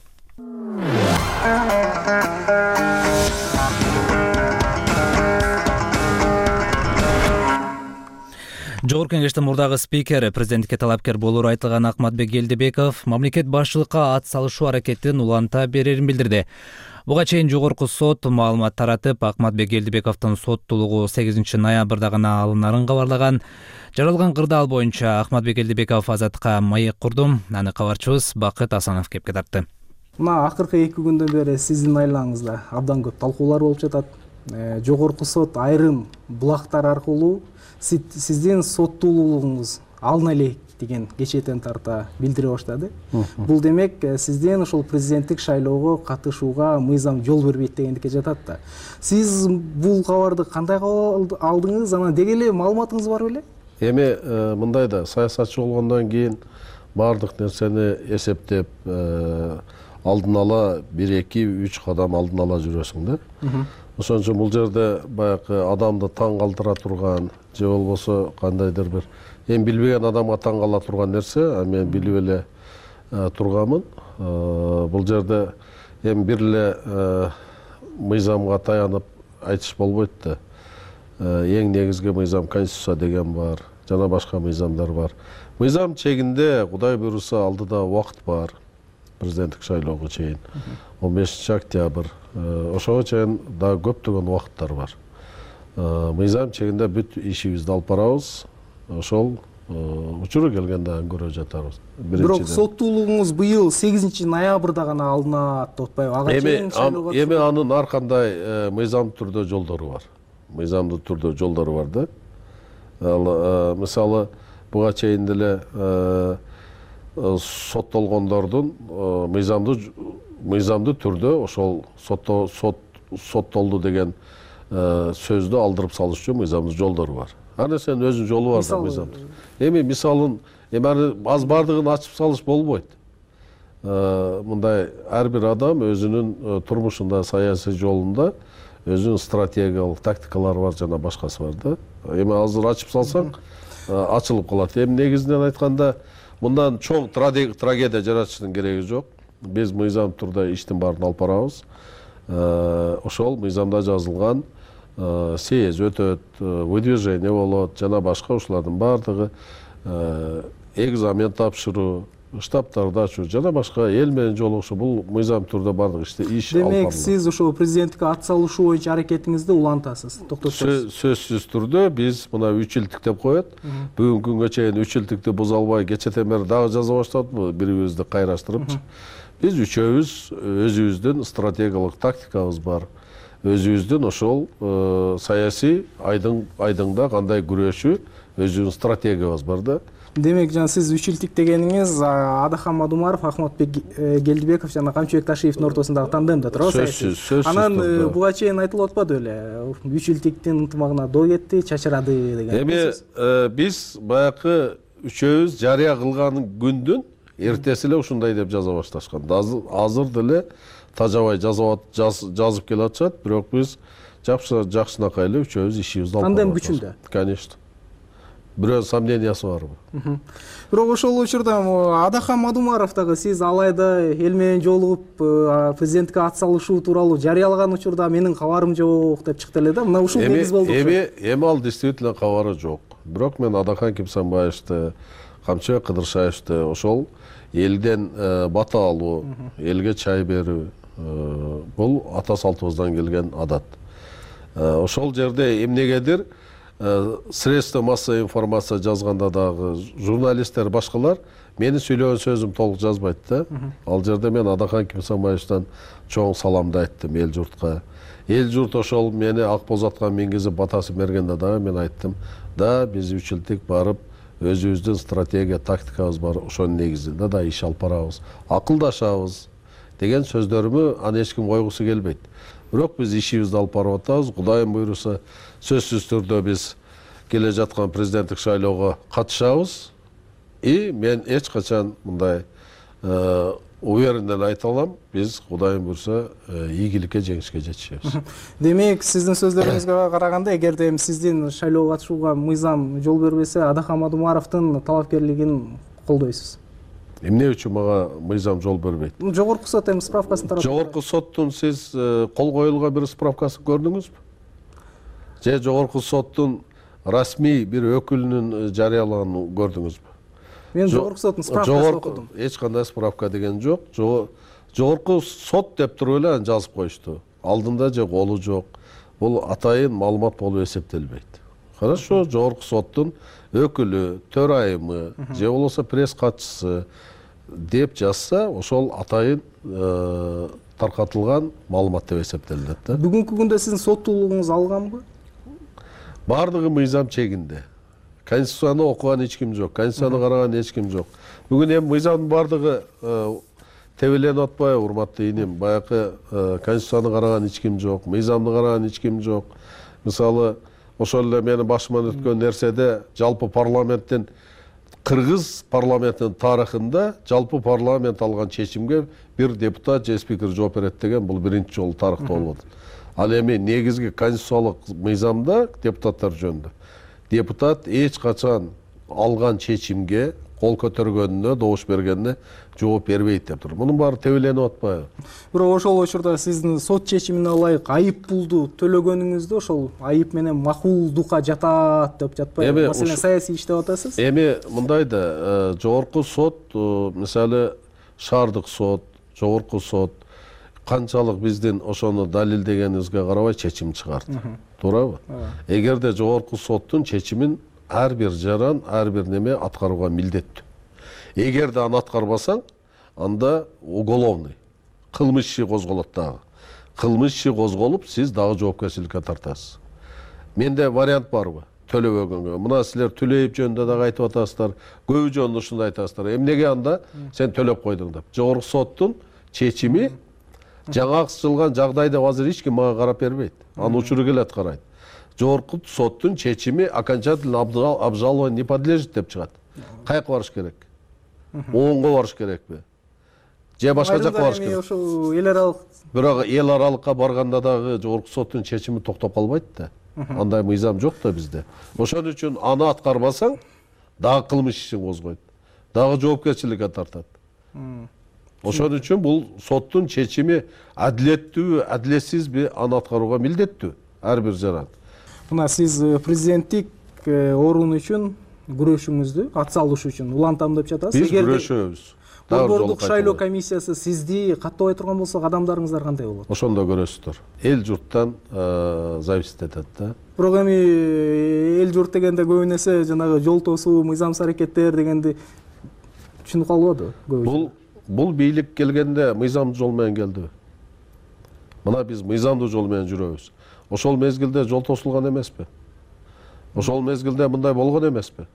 Жогорку Кеңештин мурдагы спикери, президенттикке талапкер болууру айтылган Акматбек Келдибеков мамлекет башчылыкка ат салышуу аракетин уланта берерин билдирди. Буга чейин жогорку сот маалымат таратып, Акматбек Келдибековдун соттуулугу 8 ноябрда гана алынарын кабарлаган. Жаралган кырдаал боюнча Акматбек Келдибеков Азаттыкка маек курдум. Аны кабарчыбыз Бакыт Асанов кепке тартты. Мына акыркы 2 күндөн бери сиздин айлаңызда абдан көп талкуулар болуп жатат. Жогорку сот айрым булактар аркылуу сиздин соттуулугуңуз алына элек деген кечетен тарта билдире баштады. Бул демек сиздин ошол президенттик шайлоого катышууга мыйзам жол бербейт дегендикке жатат да. Сиз бул кабарды кандай алдыңыз, анан деги эле маалыматыңыз бар беле? Эми мындай да, саясатчы болгондон кийин баардык нерсени эсептеп, алдын ала 1-2-3 кадам алдын ала жүрөсүң да. Ошон үчүн бул жерде баягы адамды таң калтыра турган, же болбосо кандайдыр бир эми билбеген адамга таң кала турган нерсе, мен билип эле турганмын. Бул жерде эми бир эле мыйзамга таянып айтыш болбойт да. Эң негизги мыйзам конституция деген бар, жана башка мыйзамдар бар. Мыйзам чегинде Кудай буйруса алдыда убакыт бар. Президенттик шайлоого чейин 15 октябрь. Ошого чейин да көптөгөн убакыттар бар. Мыйзам чегинде бүт ишибизди алып барабыз. Ошол учуру келгенде көрө жатабыз. Бирок соттуулугуңуз быйыл 8 ноябрда гана алынат деп атпайбы? Ага чейин шайлоого эми анын ар кандай мыйзамдуу түрдө жолдору бар. Мыйзамдуу түрдө жолдору бар да. Мисалы буга чейин деле соттолгондордун мыйзамдуу түрдө ошол соттолду деген сөздү алдырып салыш үчүн мыйзамдуу жолдору бар. Ар нерсенин өзүнүн жолу бар да мыйзамдуу. Эми мисалын аз бардыгын ачып салыш болбойт. Мындай ар бир адам өзүнүн турмушунда, саясий жолунда өзүнүн стратегиялык тактикалары бар, жана башкасы бар да. Эми азыр ачып салсаң ачылып калат. Эми негизинен айтканда мындан чоң трагедия жаратыштын кереги жок. Биз мыйзам турда иштин баарын алып барабыз. Ошол мыйзамда жазылган съезд өтөт, выдвижение болот, жана башка ушулардын баардыгы экзамен тапшыруу, штабтарды ачуу, жана башка эл менен жолугушуу, бул мыйзам турда баардык иш алып барылат. Демек, сиз ошол президенттикке ат салышуу боюнча аракетиңизди улантасыз, токтотосуз. Сөзсүз түрдө биз мына 3 жылдык деп коет. Бүгүнкү күнгө чейин 3 жылдыкты буза албай, кечетен бери дагы жаза баштадык, бири-бирибизди кайраштырыпчы. Биз үчөөбүз өзүбүздүн стратегиялык тактикабыз бар. Өзүбүздүн ошол саясий айдыңда кандай күрөшүү, өзүбүздүн стратегиябыз бар да. Демек, жана сиз 3 жылдык дегениңиз Адахан Мадумаров, Акматбек Келдибеков жана Камчыбек Ташиевдин ортосундагы тандемде туурабы? Сөзсүз. Анан буга чейин айтылып атпады беле? 3 жылдыктын ынтымагына доо кетти, чачырады деген. Эми биз баягы үчөөбүз жарыя кылган күндүн эртеси эле ушундай деп жаза башташкан. Азыр деле тажабай жазып келе атышат, бирок биз жакшынакай эле үчөөбүз ишибизди алып тандем күчүндө. Конечно. Бирөө сомнениясы барбы? Бирок ошол учурда Адахан Мадумаров дагы сиз алайда эл менен жолугуп президенттикке ат салышуу тууралуу жарыялаган учурда менин кабарым жок деп чыкты эле да. Мына ушул негиз болду. Эми ал действительно кабары жок. Бирок мен Адахан Кимсанбаевди, Камчыбек Кыдыршаевди ошол элден бата алуу, элге чай берүү, бул ата салтыбыздан келген адат. Ошол жерде эмнегедир средства массовой информация жазганда дагы журналисттер башкалар менин сүйлөгөн сөзүм толук жазбайт да. Ал жерде мен Адахан Кимсанбаевден чоң саламды айттым эл журтка. Эл журт ошол мени ак боз атка мингизип батасын бергенде дагы мен айттым да, биз 3 жылдык барып өзүбүздүн стратегия, тактикабыз бар, ошонун негизинде да иш алып барабыз, акылдашабыз деген сөздөрүмү аны эч ким койгусу келбейт. Бирок биз ишибизди алып барып атабыз. Кудайым буйруса, сөзсүз түрдө биз келе жаткан президенттик шайлоого катышабыз. Мен эч качан мындай увереннен айта алам, биз Кудайым буйрса ийгиликке жеңишке жетишебиз. Демек, сиздин сөздөрүңүзгө караганда, эгерде сиздин шайлоого катышууга мыйзам жол бербесе, Адак Амадумаровдун талапкерлигин колдойсуз. Эмне үчүн мага мыйзам жол бербейт? Жогорку сот справкасын таратты. Жогорку соттун сиз кол коюлган бир справкасын көрдүңүзбү? Же жогорку соттун расмий бир өкүлүнүн жарыялаганын көрдүңүзбү? Мен жогорку соттун справкасын окудум. Эч кандай справка деген жок. Жогорку сот деп туруп эле жазып коюшту. Алдында же колу жок. Бул атайын маалымат болуп эсептелбейт. Хорошо, жогорку соттун өкүлү, төрайымы, же болбосо пресс катчысы деп жазса, ошол атайын таркатылган маалымат деп эсептелет да. Бүгүнкү күндө сиздин соттуулугуңуз алганбы? Бардыгы мыйзам чегинде. Конституцияны окуган эч ким жок, конституцияны караган эч ким жок. Бүгүн эми мыйзамдын бардыгы тебеленип атпайбы, урматтуу иним? Баягы конституцияны караган эч ким жок, мыйзамды караган эч ким жок. Мисалы, ошол эле менин башыман өткөн нерседе жалпы парламенттин Кыргыз парламентинин тарыхында жалпы парламент алган чечимге бир депутат же спикер жооп берет деген бул биринчи жолу тарыхта болуп атат. Ал эми негизги конституциялык мыйзамда депутаттар жөнүндө депутат эч качан алган чечимге кол көтөргөнүнө, добуш бергенине жооп бербейт деп тур. Мунун баары тебеленип атпайбы? Бирок ошол учурда сиздин сот чечимине ылайык айып пулду төлөгөнүңүздө ошол айып менен макулдукка жатат деп жатпайбы? Маселен, саясий иштеп атасыз? Эми мындай да, жогорку сот, мисалы шаардык сот, жогорку сот канчалык биздин ошону далилдегенибизге карабай чечим чыгарды. Туурабы? Эгерде жогорку соттун чечимин ар бир жаран, ар бир неме аткарууга милдеттүү. Эгерде аны аткарбасаң, анда уголовный кылмыш иши козголот дагы. Кылмыш иши козголуп, сиз дагы жоопкерчиликке тартасыз. Менде вариант барбы? Төлөбөгөнгө. Мына силер төлөйүп жөнүндө дагы айтып атасыздар. Көбү жөнүндө ушундай айтасыздар. Эмнеге анда сен төлөп койдуң деп. Жогорку соттун чечими жаңа кылган жагдайда азыр эч ким мага карап бербейт. Аны учуру келет карайт. Жогорку соттун чечими окончательно обжалованию не подлежит деп чыгат. Каяка барыш керек? Оңго барыш керекпи? Же башка жакка барыш керек? Ошол эл аралык. Бирок эл аралыкка барганда дагы жогорку соттун чечими токтоп калбайт да. Андай мыйзам жок да бизде. Ошон үчүн аны аткарбасаң, дагы кылмыш ишин козгойт. Дагы жоопкерчиликке тартат. Ошон үчүн бул соттун чечими адилеттүүбү, адилетсизби, аны аткарууга милдеттүү ар бир жаран. Мына сиз президенттик орун үчүн күрөшүңүздү ат салыш үчүн улантам деп жатасыз. Биз күрөшөбүз. Борбордук шайлоо комиссиясы сизди каттабай турган болсо, адамдарыңыздар кандай болот? Ошондо көрөсүздөр. Эл журттан зависит этет да. Бирок эми эл журт дегенде көбүнесе жанагы жол тосуу, мыйзамсыз аракеттер дегенди түшүнүп калбадыбы? Бул бийлик келгенде мыйзамдуу жол менен келдиби? Мына биз мыйзамдуу жол менен жүрөбүз. Ошол мезгилде жол тосулган эмеспи? Ошол мезгилде мындай болгон эмеспи?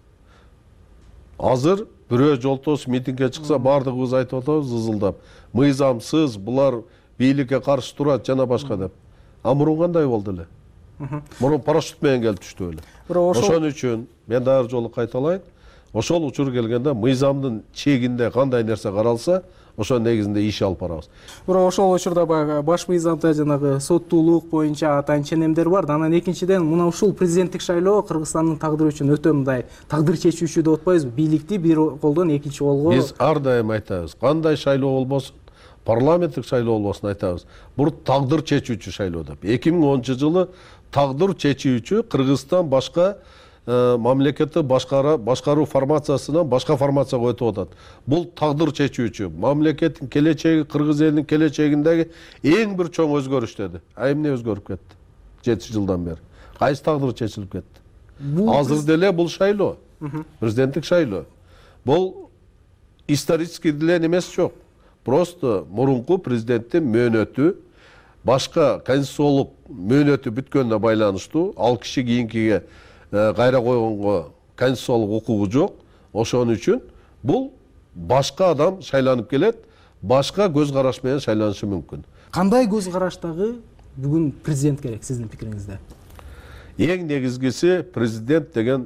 Азыр бирөө жол тосуп митингге чыкса, бардыгыбыз айтып атабыз ызылдап. Мыйзамсыз, булар бийликке каршы турат жана башка деп. А мурун кандай болду эле? Мурун парашют менен келип түштү эле. Ошон үчүн мен дагы жолу кайталайын. Ошол учур келгенде мыйзамдын чегинде кандай нерсе каралса, ошол негизинде иш алып барабыз. Бирок ошол учурда баягы баш мыйзамда жанагы соттуулук боюнча атайын ченемдер бар. Анан экинчиден мына ушул президенттик шайлоо Кыргызстандын тагдыры үчүн өтө мындай тагдыр чечүүчү деп атпайбызбы? Бийликти бир колдон экинчи колго. Биз ар дайым айтабыз, кандай шайлоо болбосун, парламенттик шайлоо болбосун айтабыз. Бул тагдыр чечүүчү шайлоо деп. 2010-жылы тагдыр чечүүчү Кыргызстан башка мамлекетти башкаруу формациясынан башка формацияга өтүп атат. Бул тагдыр чечүүчү мамлекеттин келечеги, Кыргыз элинин келечегиндеги эң бир чоң өзгөрүш деди. Эмне өзгөрүп кетти? 7 жылдан бери. Кайсы тагдыр чечилип кетти? Азыр деле бул шайлоо. Президенттик шайлоо. Бул исторический деле эмес жок. Просто мурунку президенттин мөөнөтү башка конституциялык мөөнөтү бүткөнүнө байланыштуу. Ал киши кийинкиге кайра койгонго конституциялык укугу жок. Ошон үчүн бул башка адам шайланып келет, башка көз караш менен шайланышы мүмкүн. Кандай көз караштагы бүгүн президент керек сиздин пикириңизде? Эң негизгиси президент деген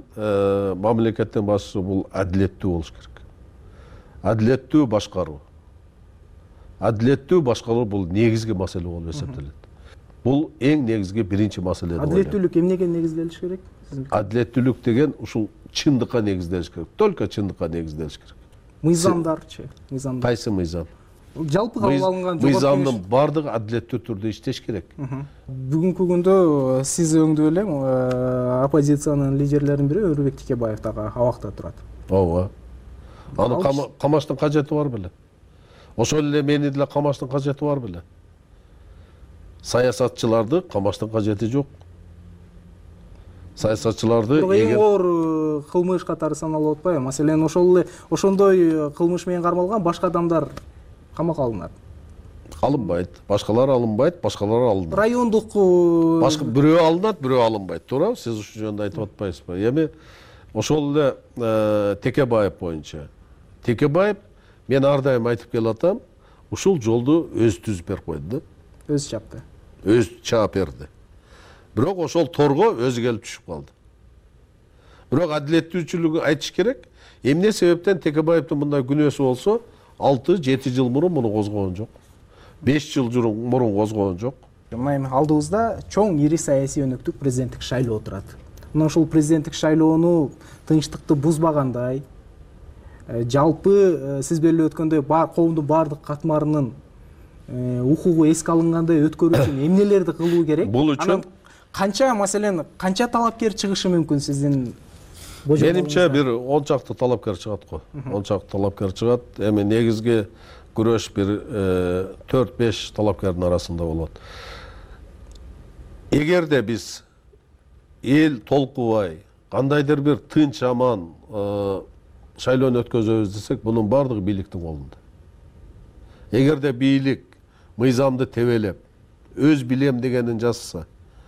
мамлекеттин башчысы бул адилеттүү болуш керек. Адилеттүү башкаруу. адилеттүү башкаруу бул негизги маселе болуп эсептелет. Бул эң негизги биринчи маселе. Адилеттүүлүк эмнеге негизделиш керек? Адилеттүүлүк деген ушул чындыкка негизделиш керек. Только чындыкка негизделиш керек. Мыйзамдарчы? Кайсы мыйзам? Жалпы кабыл алынган мыйзамдын баардыгы адилеттүү түрдө иштеш керек. Бүгүнкү күндө сиз өңдүү эле оппозициянын лидерлеринин бири Өрүбек Текебаев дагы абакта турат. Ооба. Аны камаштын кажети бар беле? Ошол эле мени деле камаштын кажети бар беле? Саясатчыларды камаштын кажети жок. Саясатчыларды эң оор кылмыш катары саналып атпайбы? Маселен, ошол эле ошондой кылмыш менен кармалган башка адамдар камакка алынат. Алынбайт. Башкалар алынбайт, башкалар алынат. Райондук башка бирөө алынат, бирөө алынбайт. Туура, сиз ушул жөнүндө айтып атпайсызбы? Эми ошол эле Текебаев боюнча. Текебаев мен ар дайым айтып келатам, ушул жолду өзү түзүп берип койду да. Өзү чапты. Өзү чаап берди. Бирок ошол торго өзү келип түшүп калды. Бирок адилеттүүчүлүгү айтыш керек. Эмне себептен Текебаевдин мындай күнөөсү болсо, 6-7 жыл мурун муну козгогон жок. 5 жыл мурун козгогон жок. Эми алдыбызда чоң ири саясий өнөктүк президенттик шайлоо турат. Мына ушул президенттик шайлоону тынчтыкты бузбагандай, жалпы сиз белгилеп өткөндөй коомдун баардык катмарынын укугу эске алынгандай өткөрүү үчүн эмнелерди кылуу керек? Бул үчүн канча талапкер чыгышы мүмкүн сиздин менимче бир 10 чакты талапкер чыгат го. 10 чакты талапкер чыгат. Эми негизги күрөш бир 4-5 талапкердин арасында болот. Эгерде биз эл толкубай, кандайдыр бир тынч аман шайлоону өткөзөбүз десек, бунун баардыгы бийликтин колунда. Эгерде бийлик мыйзамды тебелеп, өз билем дегенин жазса,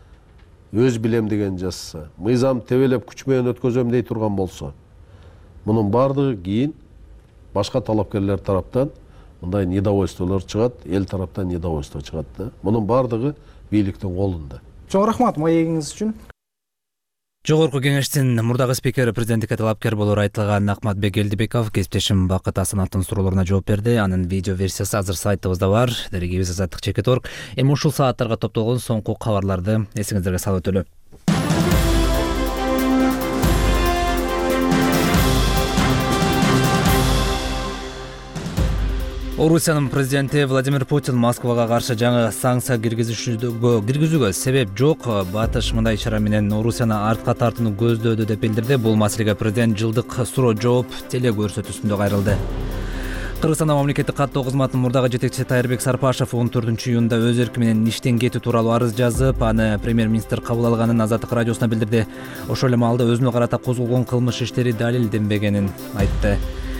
мыйзам тебелеп күч менен өткөзөм дей турган болсо, мунун баардыгы кийин башка талапкерлер тараптан мындай недовольстволор чыгат, эл тараптан недовольство чыгат да. Мунун баардыгы бийликтин колунда. Чоң рахмат маегиңиз үчүн. Жогорку кеңештин мурдагы спикери президенттикке талапкер болууну айтылган Акматбек Элдибеков кесиптешим Бакыт Асановдун суроолоруна жооп берди. Анын видео версиясы азыр сайтыбызда бар. Дарегибиз Азаттык.org. Эми ушул сааттарга топтолгон соңку кабарларды эсиңиздерге салып өтөлү. Орусиянын президенти Владимир Путин Москвага каршы жаңы санкция киргизүүгө себеп жок. Батыш мындай ишара менен Орусияны артка тартууну көздөөдү деп билдирди. Бул маселеге президент жылдык суроо жооп телекөрсөтүүсүндө кайрылды. Кыргызстандын мамлекеттик каттоо кызматынын мурдагы жетекчиси Тайырбек Сарпашев 14-июнда өз эрки менен иштен кетүү тууралуу арыз жазып, аны премьер-министр кабыл алганын Азаттык радиосуна билдирди. Ошол эле маалда өзүнө карата козголгон кылмыш иштери далилденбегенин айтты.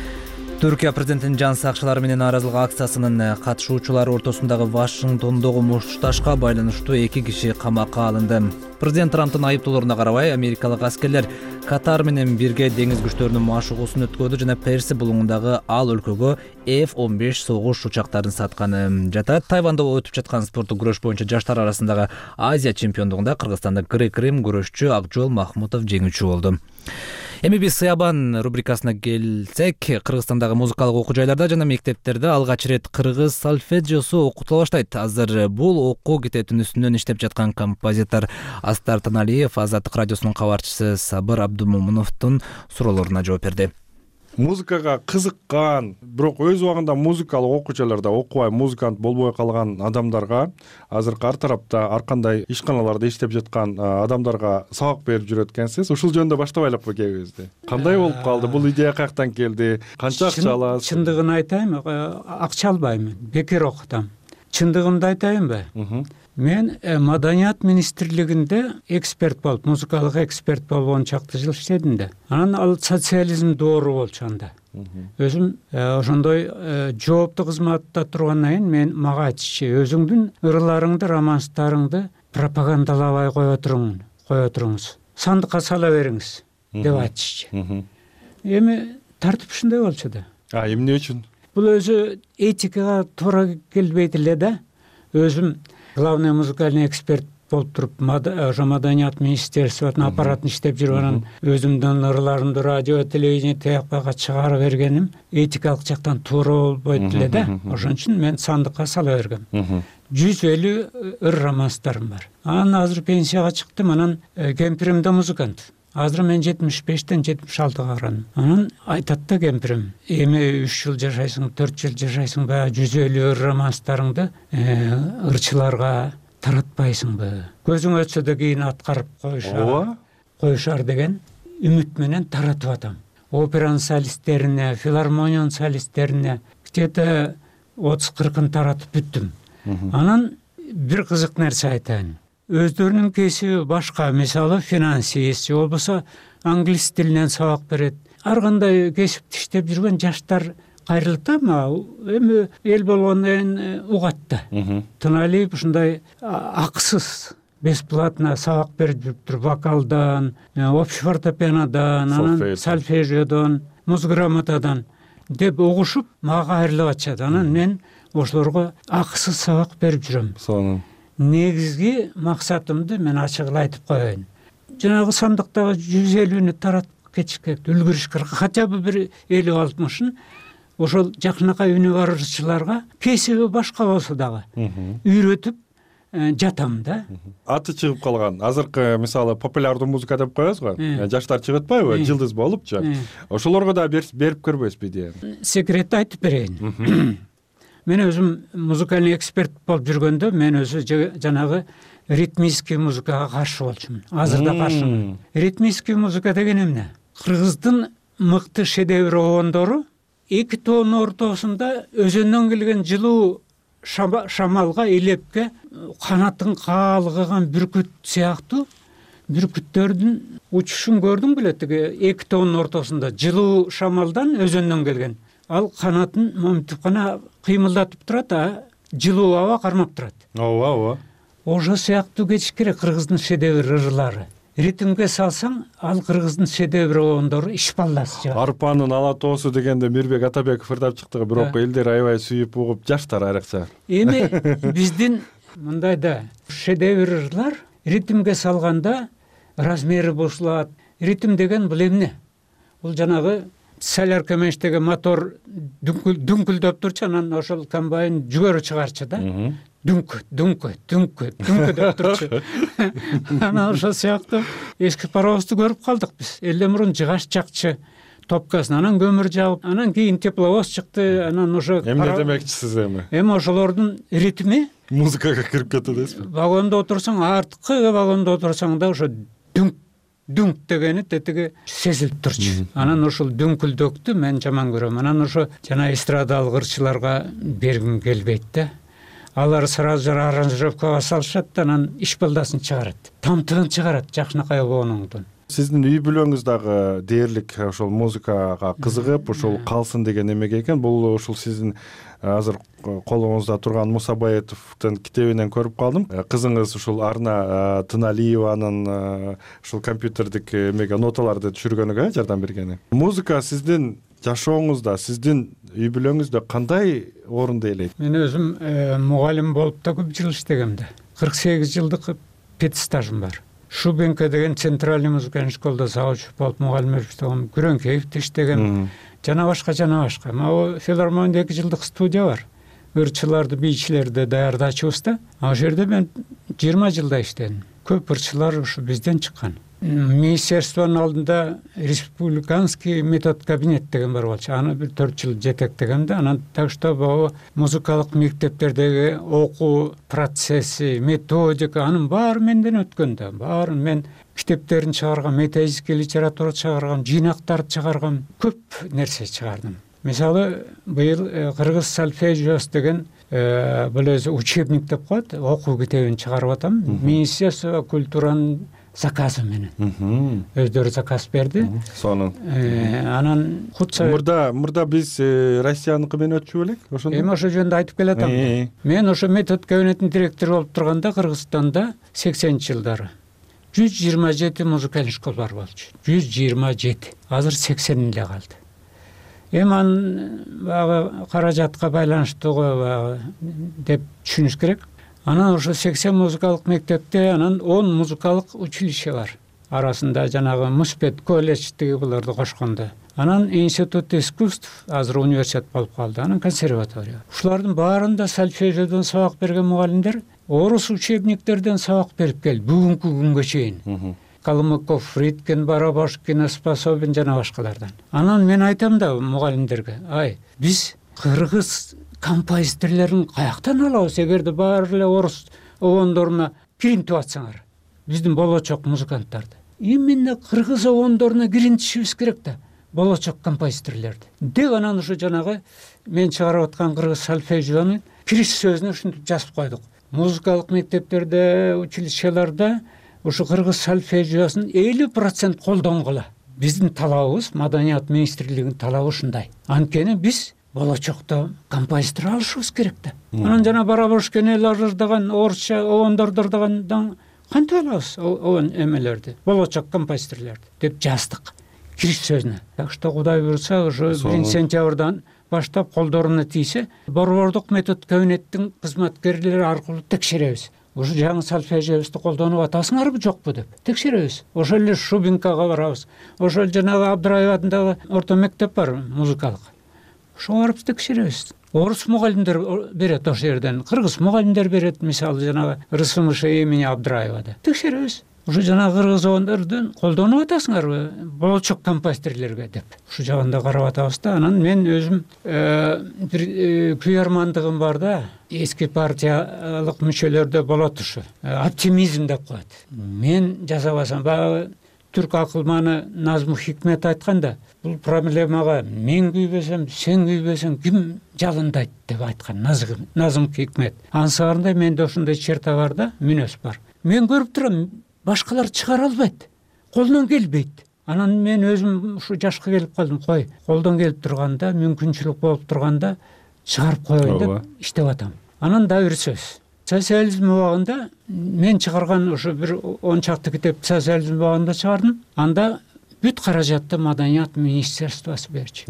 Түркия президентинин жан сакчылары менен нааразылык акциясынын катышуучулары ортосундагы Вашингтондогу мушташка байланыштуу 2 киши камакка алынды. Президент Трамптын айыптоолоруна карабай, америкалык аскерлер Катар менен бирге деңиз күчтөрүнүн машыгуусун өткөрдү жана Перси булуңундагы ал өлкөгө F-15 согуш учактарын сатканы жатат. Тайванда өтүп жаткан спорттук күрөш боюнча жаштар арасындагы Азия чемпиондугунда Кыргызстандык грек-рим күрөшчү Акжол Махмутов жеңүүчү болду. Эми биз Сыябан рубрикасына келсек, Кыргызстандагы музыкалык окуу жайларда жана мектептерде алгач рет кыргыз сольфеджиосу окутула баштайт. Азыр бул окуу китептин үстүнөн иштеп жаткан композитор Астар Таналиев Азаттык радиосунун кабарчысы Сабыр Абдумомуновдун суроолоруна жооп берди. Музыкага кызыккан, бирок өз убагында музыкалык окуу жайларда окубай музыкант болбой калган адамдарга, азыркы ар тарапта ар кандай ишканаларда иштеп жаткан адамдарга сабак берип жүрөт экенсиз. Ушул жөнүндө баштабайлаппы кебизди? Кандай болуп калды? Бул идея каяктан келди? Канча акча аласыз? Чындыгын айтайын, акча албайм, бекер окутам. Чындыгымды айтайынбы? Мен Маданият министрлигинде эксперт болуп, музыкалык эксперт болгон чакта жыл иштедим да. Анан ал социализм доору болчу анда. Өзүм ошондой жооптуу кызматта тургандан кийин мен мага айтышчы, өзүңдүн ырларыңды, романстарыңды пропагандалабай кое туруңуз. Сандыкка сала бериңиз деп айтышчы. Эми тартип ушундай болчу да. Эмне үчүн? Бул өзү этикага туура келбейт эле да. Өзүм главный музыкальный эксперт болуп туруп ошо маданият министерствонун аппаратын иштеп жүрүп анан өзүмдүн ырларымды радио телевидение тияпка чыгарып бергеним этикалык жактан туура болбойт эле да. Ошон үчүн мен сандыкка сала бергем. 150 ыр романстарым бар. Анан азыр пенсияга чыктым. Анан кемпирим да музыкант. Азыр мен 75-тен 76-га барам. Анан айтат да кемпирим, эми 3 жыл жашайсың, 4 жыл жашайсың ба, 150 ыр романстарыңды ырчыларга таратпайсыңбы? Көзүң өтсө да кийин аткарып коюшар деген үмүт менен таратып атам. Операнын солисттерине, филармониянын солисттерине где-то 30-40-ын таратып бүттүм. Анан бир кызык нерсе айтайын. Өздөрүнүн кесиби башка, мисалы финансист, же болбосо англис тилинен сабак берет. Ар кандай кесипти иштеп жүргөн жаштар кайрылтам, эми эл болгондон кийин угат да. Тыналиев ушундай акысыз, бесплатно сабак берип жүрүптүр, вокалдан, общий фортепианодан, анан сольфежиодон, музграмотадан деп угушуп мага кайрылып атышат. Анан мен ошолорго акысыз сабак берип жүрөм. Негизги максатымды мен ачыгыла айтып коеюн. Жанагы сандыктагы 150-ни таратып кетиш керек, үлгүрүш керек. Хотя бы бир 50-60-ын ошол жакынакай үнү бар ырчыларга кесиби башка болсо дагы үйрөтүп жатам да. Аты чыгып калган. Азыркы мисалы популярдуу музыка деп коебуз го. Жаштар чыгып атпайбы? Жылдыз болупчу. Ошолорго да берип көрбөйсүзбү дейм. Секретти айтып берейин. Мен өзүм музыкальный эксперт болуп жүргөндө мен өзү жанагы ритмический музыкага каршы болчумун. Азыр да каршымын. Ритмический музыка деген эмне? Кыргыздын мыкты шедевр оондору эки тоонун ортосунда өзөндөн келген жылуу шамалга, илепке канатын каалгыган бүркүт сыяктуу бүркүттөрдүн учушун көрдүң беле? Тиги эки тоонун ортосунда жылуу шамалдан өзөндөн келген. Ал канатын момтуп гана кыймылдатып турат, жылуу аба кармап турат. Ооба. Ошо сыяктуу кетиш керек кыргыздын шедевр ырлары. Ритмге салсаң, ал кыргыздын шедевр оондору ишпалдас жаат. Арпанын ала тоосу дегенде Мирбек Атабеков ырдап чыкты, бирок элдер аябай сүйүп угуп жаштар айрыкча. Эми биздин мындай да шедевр ырлар ритмге салганда размери бушулат. Ритм деген бул эмне? Бул жанагы солярка менен иштеген мотор дүңкүлдөп турчу, анан ошол комбайн жүгөрү чыгарчу да. Дүңкү деп турчу. Анан ошол сыяктуу эски паровозду көрүп калдык биз. Элден мурун жыгач жакчы топкасын, анан көмүр жагып, анан кийин тепловоз чыкты, анан ошо эмне демекчисиз эми? Эми ошолордун ритми музыкага кирип кетет эмеспи? Вагондо отурсаң, арткы вагондо отурсаң да ошо дүңк дегени тетиги сезилип турчу. Анан ошол дүңкүлдөктү мен жаман көрөм. Анан ошо жана эстрадалык ырчыларга бергим келбейт да. Алар сразу аранжировкага салышат, анан ишпалдасын чыгарат. Тамтыгын чыгарат жакынакай обооңдон. Сиздин үй бүлөңүз дагы дээрлик ошол музыкага кызыгып, ошол калсын деген эмеге экен. Бул ушул сиздин азыр колуңузда турган Мусабаевдин китебинен көрүп калдым. Кызыңыз ушул Арна Тыналиеванын ушул компьютердик эмеге ноталарды түшүргөнүгө жардам бергени. Музыка сиздин жашооңузда, сиздин үй бүлөңүздө кандай орунду ээлейт? Мен өзүм мугалим болуп да көп жыл иштегем да. 48 жылдык педстажым бар. Шубенко деген центральный музыкальный школда завуч болуп мугалим болуп иштегем. Күрөңкеевде иштегем. Жана башка. Могу филармонияда 2 жылдык студия бар. Ырчыларды, бийчилерди даярдачыбыз да. Ал жерде мен 20 жылда иштедим. Көп ырчылар ушу бизден чыккан. Министерствонун алдында республиканский метод кабинет деген бар болчу. Аны бир 4 жыл жетектегем да. Анан так что бул музыкалык мектептердеги окуу процесси, методика, анын баары менден өткөн да. Баарын мен китептерин чыгарган, методический литература чыгарган, жыйнактарды чыгарган, көп нерсе чыгардым. Мисалы, быйыл кыргыз сольфежиос деген бул өзү учебник деп коет, окуу китебин чыгарып атам. Министерство культуранын заказы менен. Өздөрү заказ берди. Сонун. Анан мурда биз Россияныкы менен өтчү белек? Ошондо. Эми ошо жөнүндө айтып келатам. Мен ошо метод кабинетинин директору болуп турганда Кыргызстанда 80-жылдары 127 музыкаль школалар болчу. 127. Азыр 80 эле калды. Эми анын каражатка байланыштуу деп түшүнүш керек. Анан ошо 80 музыкалык мектепте, анан 10 музыкалык училище бар. Арасында жанагы Муспет колледж тиги буларды кошкондо. Анан институт искусств, азыр университет болуп калды, анан консерватория. Ушулардын баарында сольфежодон сабак берген мугалимдер орус учебниктерден сабак берип келди бүгүнкү күнгө чейин. Калмыков, Фридкин, Барабашкин, Способин жана башкалардан. Анан мен айтам да мугалимдерге, биз кыргыз композиторлорун каяктан алабыз, эгерде баары эле орус обондоруна киринтип атсаңар, биздин болочок музыканттарды. Именно кыргыз обондоруна киринтишибиз керек да, болочок композиторлорду. Деп анан ушу жанагы мен чыгарып аткан кыргыз сольфежионун кириш сөзүнө ушинтип жазып койдук. Музыкалык мектептерде, училищеларда ушу кыргыз сольфежиосун 50% колдонгула. Биздин талабыбыз, Маданият министрлигинин талабы ушундай. Анткени биз болочокто композитор алышыбыз керек да. Анан жана Барабашкин ырдаган, орусча обондордурдагандан кантип алабыз обон эмелерди, болочок композиторлорду деп жаздык кириш сөзүнө. Так что Кудай буйрса, уже 1 сентябрдан баштап колдоруна тийсе, борбордук метод кабинеттин кызматкерлери аркылуу текшеребиз. Ушу жаңы сольфежиобузду колдонуп атасыңарбы жокпу деп текшеребиз. Ошол эле Шубинкага барабыз. Ошол жанагы Абдраев атындагы орто мектеп бар музыкалык. Ошого барып текшеребиз. Орус мугалимдер берет ошол жерден, кыргыз мугалимдер берет, мисалы жанагы РСМШ имени Абдраевада. Текшеребиз. Ушу жанагы кыргыз обондордун колдонуп атасыңарбы болочок композиторлорго деп. Ушу жагында карап атабыз да. Анан мен өзүм бир күйөрмандыгым бар да, эски партиялык мүчөлөрдө болот ушу. Оптимизм деп коет. Мен жасабасам, баягы түрк акылманы Назму Хикмет айтканда, бул проблемага мен күйбөсөм, сен күйбөсөң ким жалындайт деп айткан Назым Хикмет. Ансарында менде ошондой черта бар да, мүнөз бар. Мен көрүп турам, башкалар чыгара албайт, колдон келбейт. Анан мен өзүм ушу жашка келип калдым, колдон келип турганда, мүмкүнчүлүк болуп турганда чыгарып коеюн деп иштеп атам. Анан да бир сөз. Социализм убагында мен чыгарган ушу бир 10 чакты китеп социализм убагында чыгардым. Анда бүт каражатты Маданият министерствосу берчү.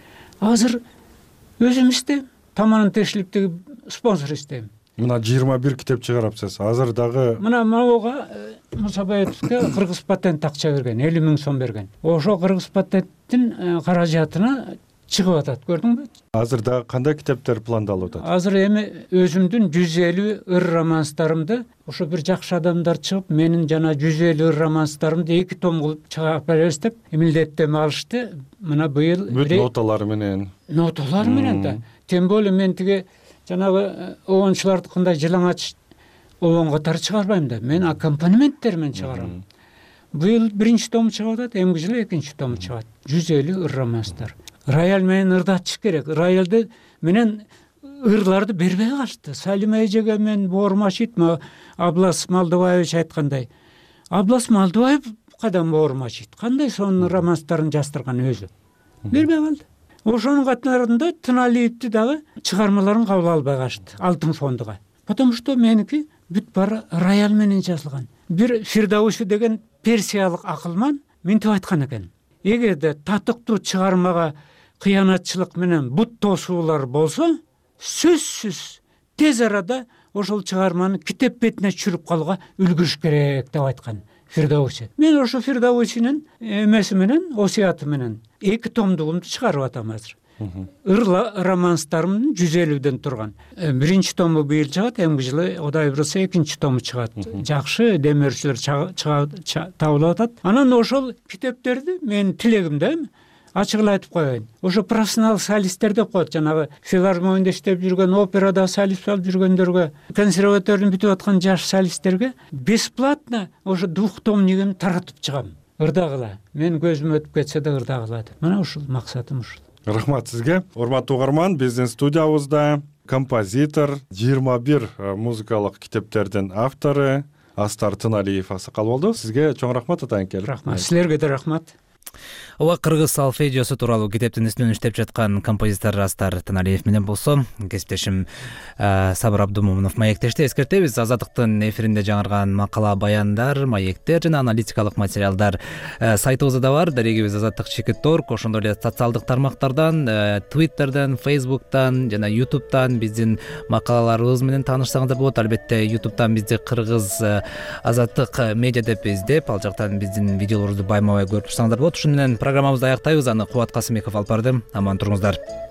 Азыр өзүм иштейм, таманын тешилиптеги спонсор иштейм. Мына 21 китеп чыгарапсыз. Азыр дагы мына мага Мусабаевке кыргыз патент акча берген, 50 000 сом берген. Ошо кыргыз патенттин каражатына чыгып атат, көрдүңбү? Азыр дагы кандай китептер пландалып атат? Азыр эми өзүмдүн 150 ыр романстарымды ошо бир жакшы адамдар чыгып, менин жана 150 ыр романстарымды 2 том кылып чыгарып беребиз деп милдеттенме алышты. Мына быйыл бүт ноталары менен. Ноталары менен да. Тем более мен тиги жанагы обончулардыкындай жылаңач обон катары чыгарбайм да. Мен аккомпанементтер менен чыгарам. Быйыл 1-чи тому чыгып атат, эмки жылы 2-чи тому чыгат. 150 ыр романстар. Рояль менен ырдатыш керек. Рояльды менен ырларды бербей калышты. Салима эжеге мен боормашит, Аблас Малдыбаевич айткандай. Аблас Малдыбаев кадан боормашит? Кандай сонун романстарын жаздырган өзү? Бербей калды. Ошонун катарында Тыналиевди дагы чыгармаларын кабыл албай калышты Алтын фондуга. Потому что меники бүт бары рояль менен жазылган. Бир Фирдауси деген персиялык акылман мынтип айткан экен. Эгерде татыктуу чыгармага кыянатчылык менен бут тосуулар болсо, сөзсүз тез арада ошол чыгарманы китеп бетине түшүрүп калууга үлгүрүш керек деп айткан Фирдауси. Мен ошо Фирдаусинин эмеси менен, осуяты менен 2 томдугумду чыгарып атам азыр. Ыр романстарымдын 150ден турган. 1-чи тому быйыл чыгат, эмки жылы Кудай буйрса 2-чи тому чыгат. Жакшы демөөрчүлөр табылып атат. Анан ошол китептерди мен тилегим да ачык эле айтып коеюн. Ошо профессионал солисттер деп коет, жанагы филармонияда иштеп жүргөн, операда солист болуп жүргөндөргө, консерваторияны бүтүп аткан жаш солисттерге бесплатно ошо 2 томнигин таратып чыгам. Ырдагыла. Мен көзүм өтүп кетсе да ырдагыла деп. Мына ушул максатым ушул. Рахмат сизге. Урматтуу угарман, биздин студиябызда композитор, 21 музыкалык китептердин автору Астар Тыналиев аксакал болду. Сизге чоң рахмат атайын келип. Рахмат. Силерге да рахмат. ооба, кыргыз солфеджиосу тууралуу китептин үстүнөн иштеп жаткан композитор Астар Таналиев менен болсо кесиптешим Сабыр Абдумомунов маектешти. Эскертебиз, Азаттыктын эфиринде жаңырган макала, баяндар, маектер жана аналитикалык материалдар сайтыбызда да бар. Дарегибиз azattik.org. Ошондой эле социалдык тармактардан, Twitter'дан, Facebook'тан жана YouTube'тан биздин макалаларыбыз менен таанышсаңыздар болот. Албетте YouTube'тан бизди кыргыз Азаттык медиа деп издеп, ал жактан биздин видеолорубузду байма-бай көрүп турсаңыздар болот. Ушуну менен программабызды аяктайбыз. Аны Кубат Касымбеков алып барды. Аман туруңуздар.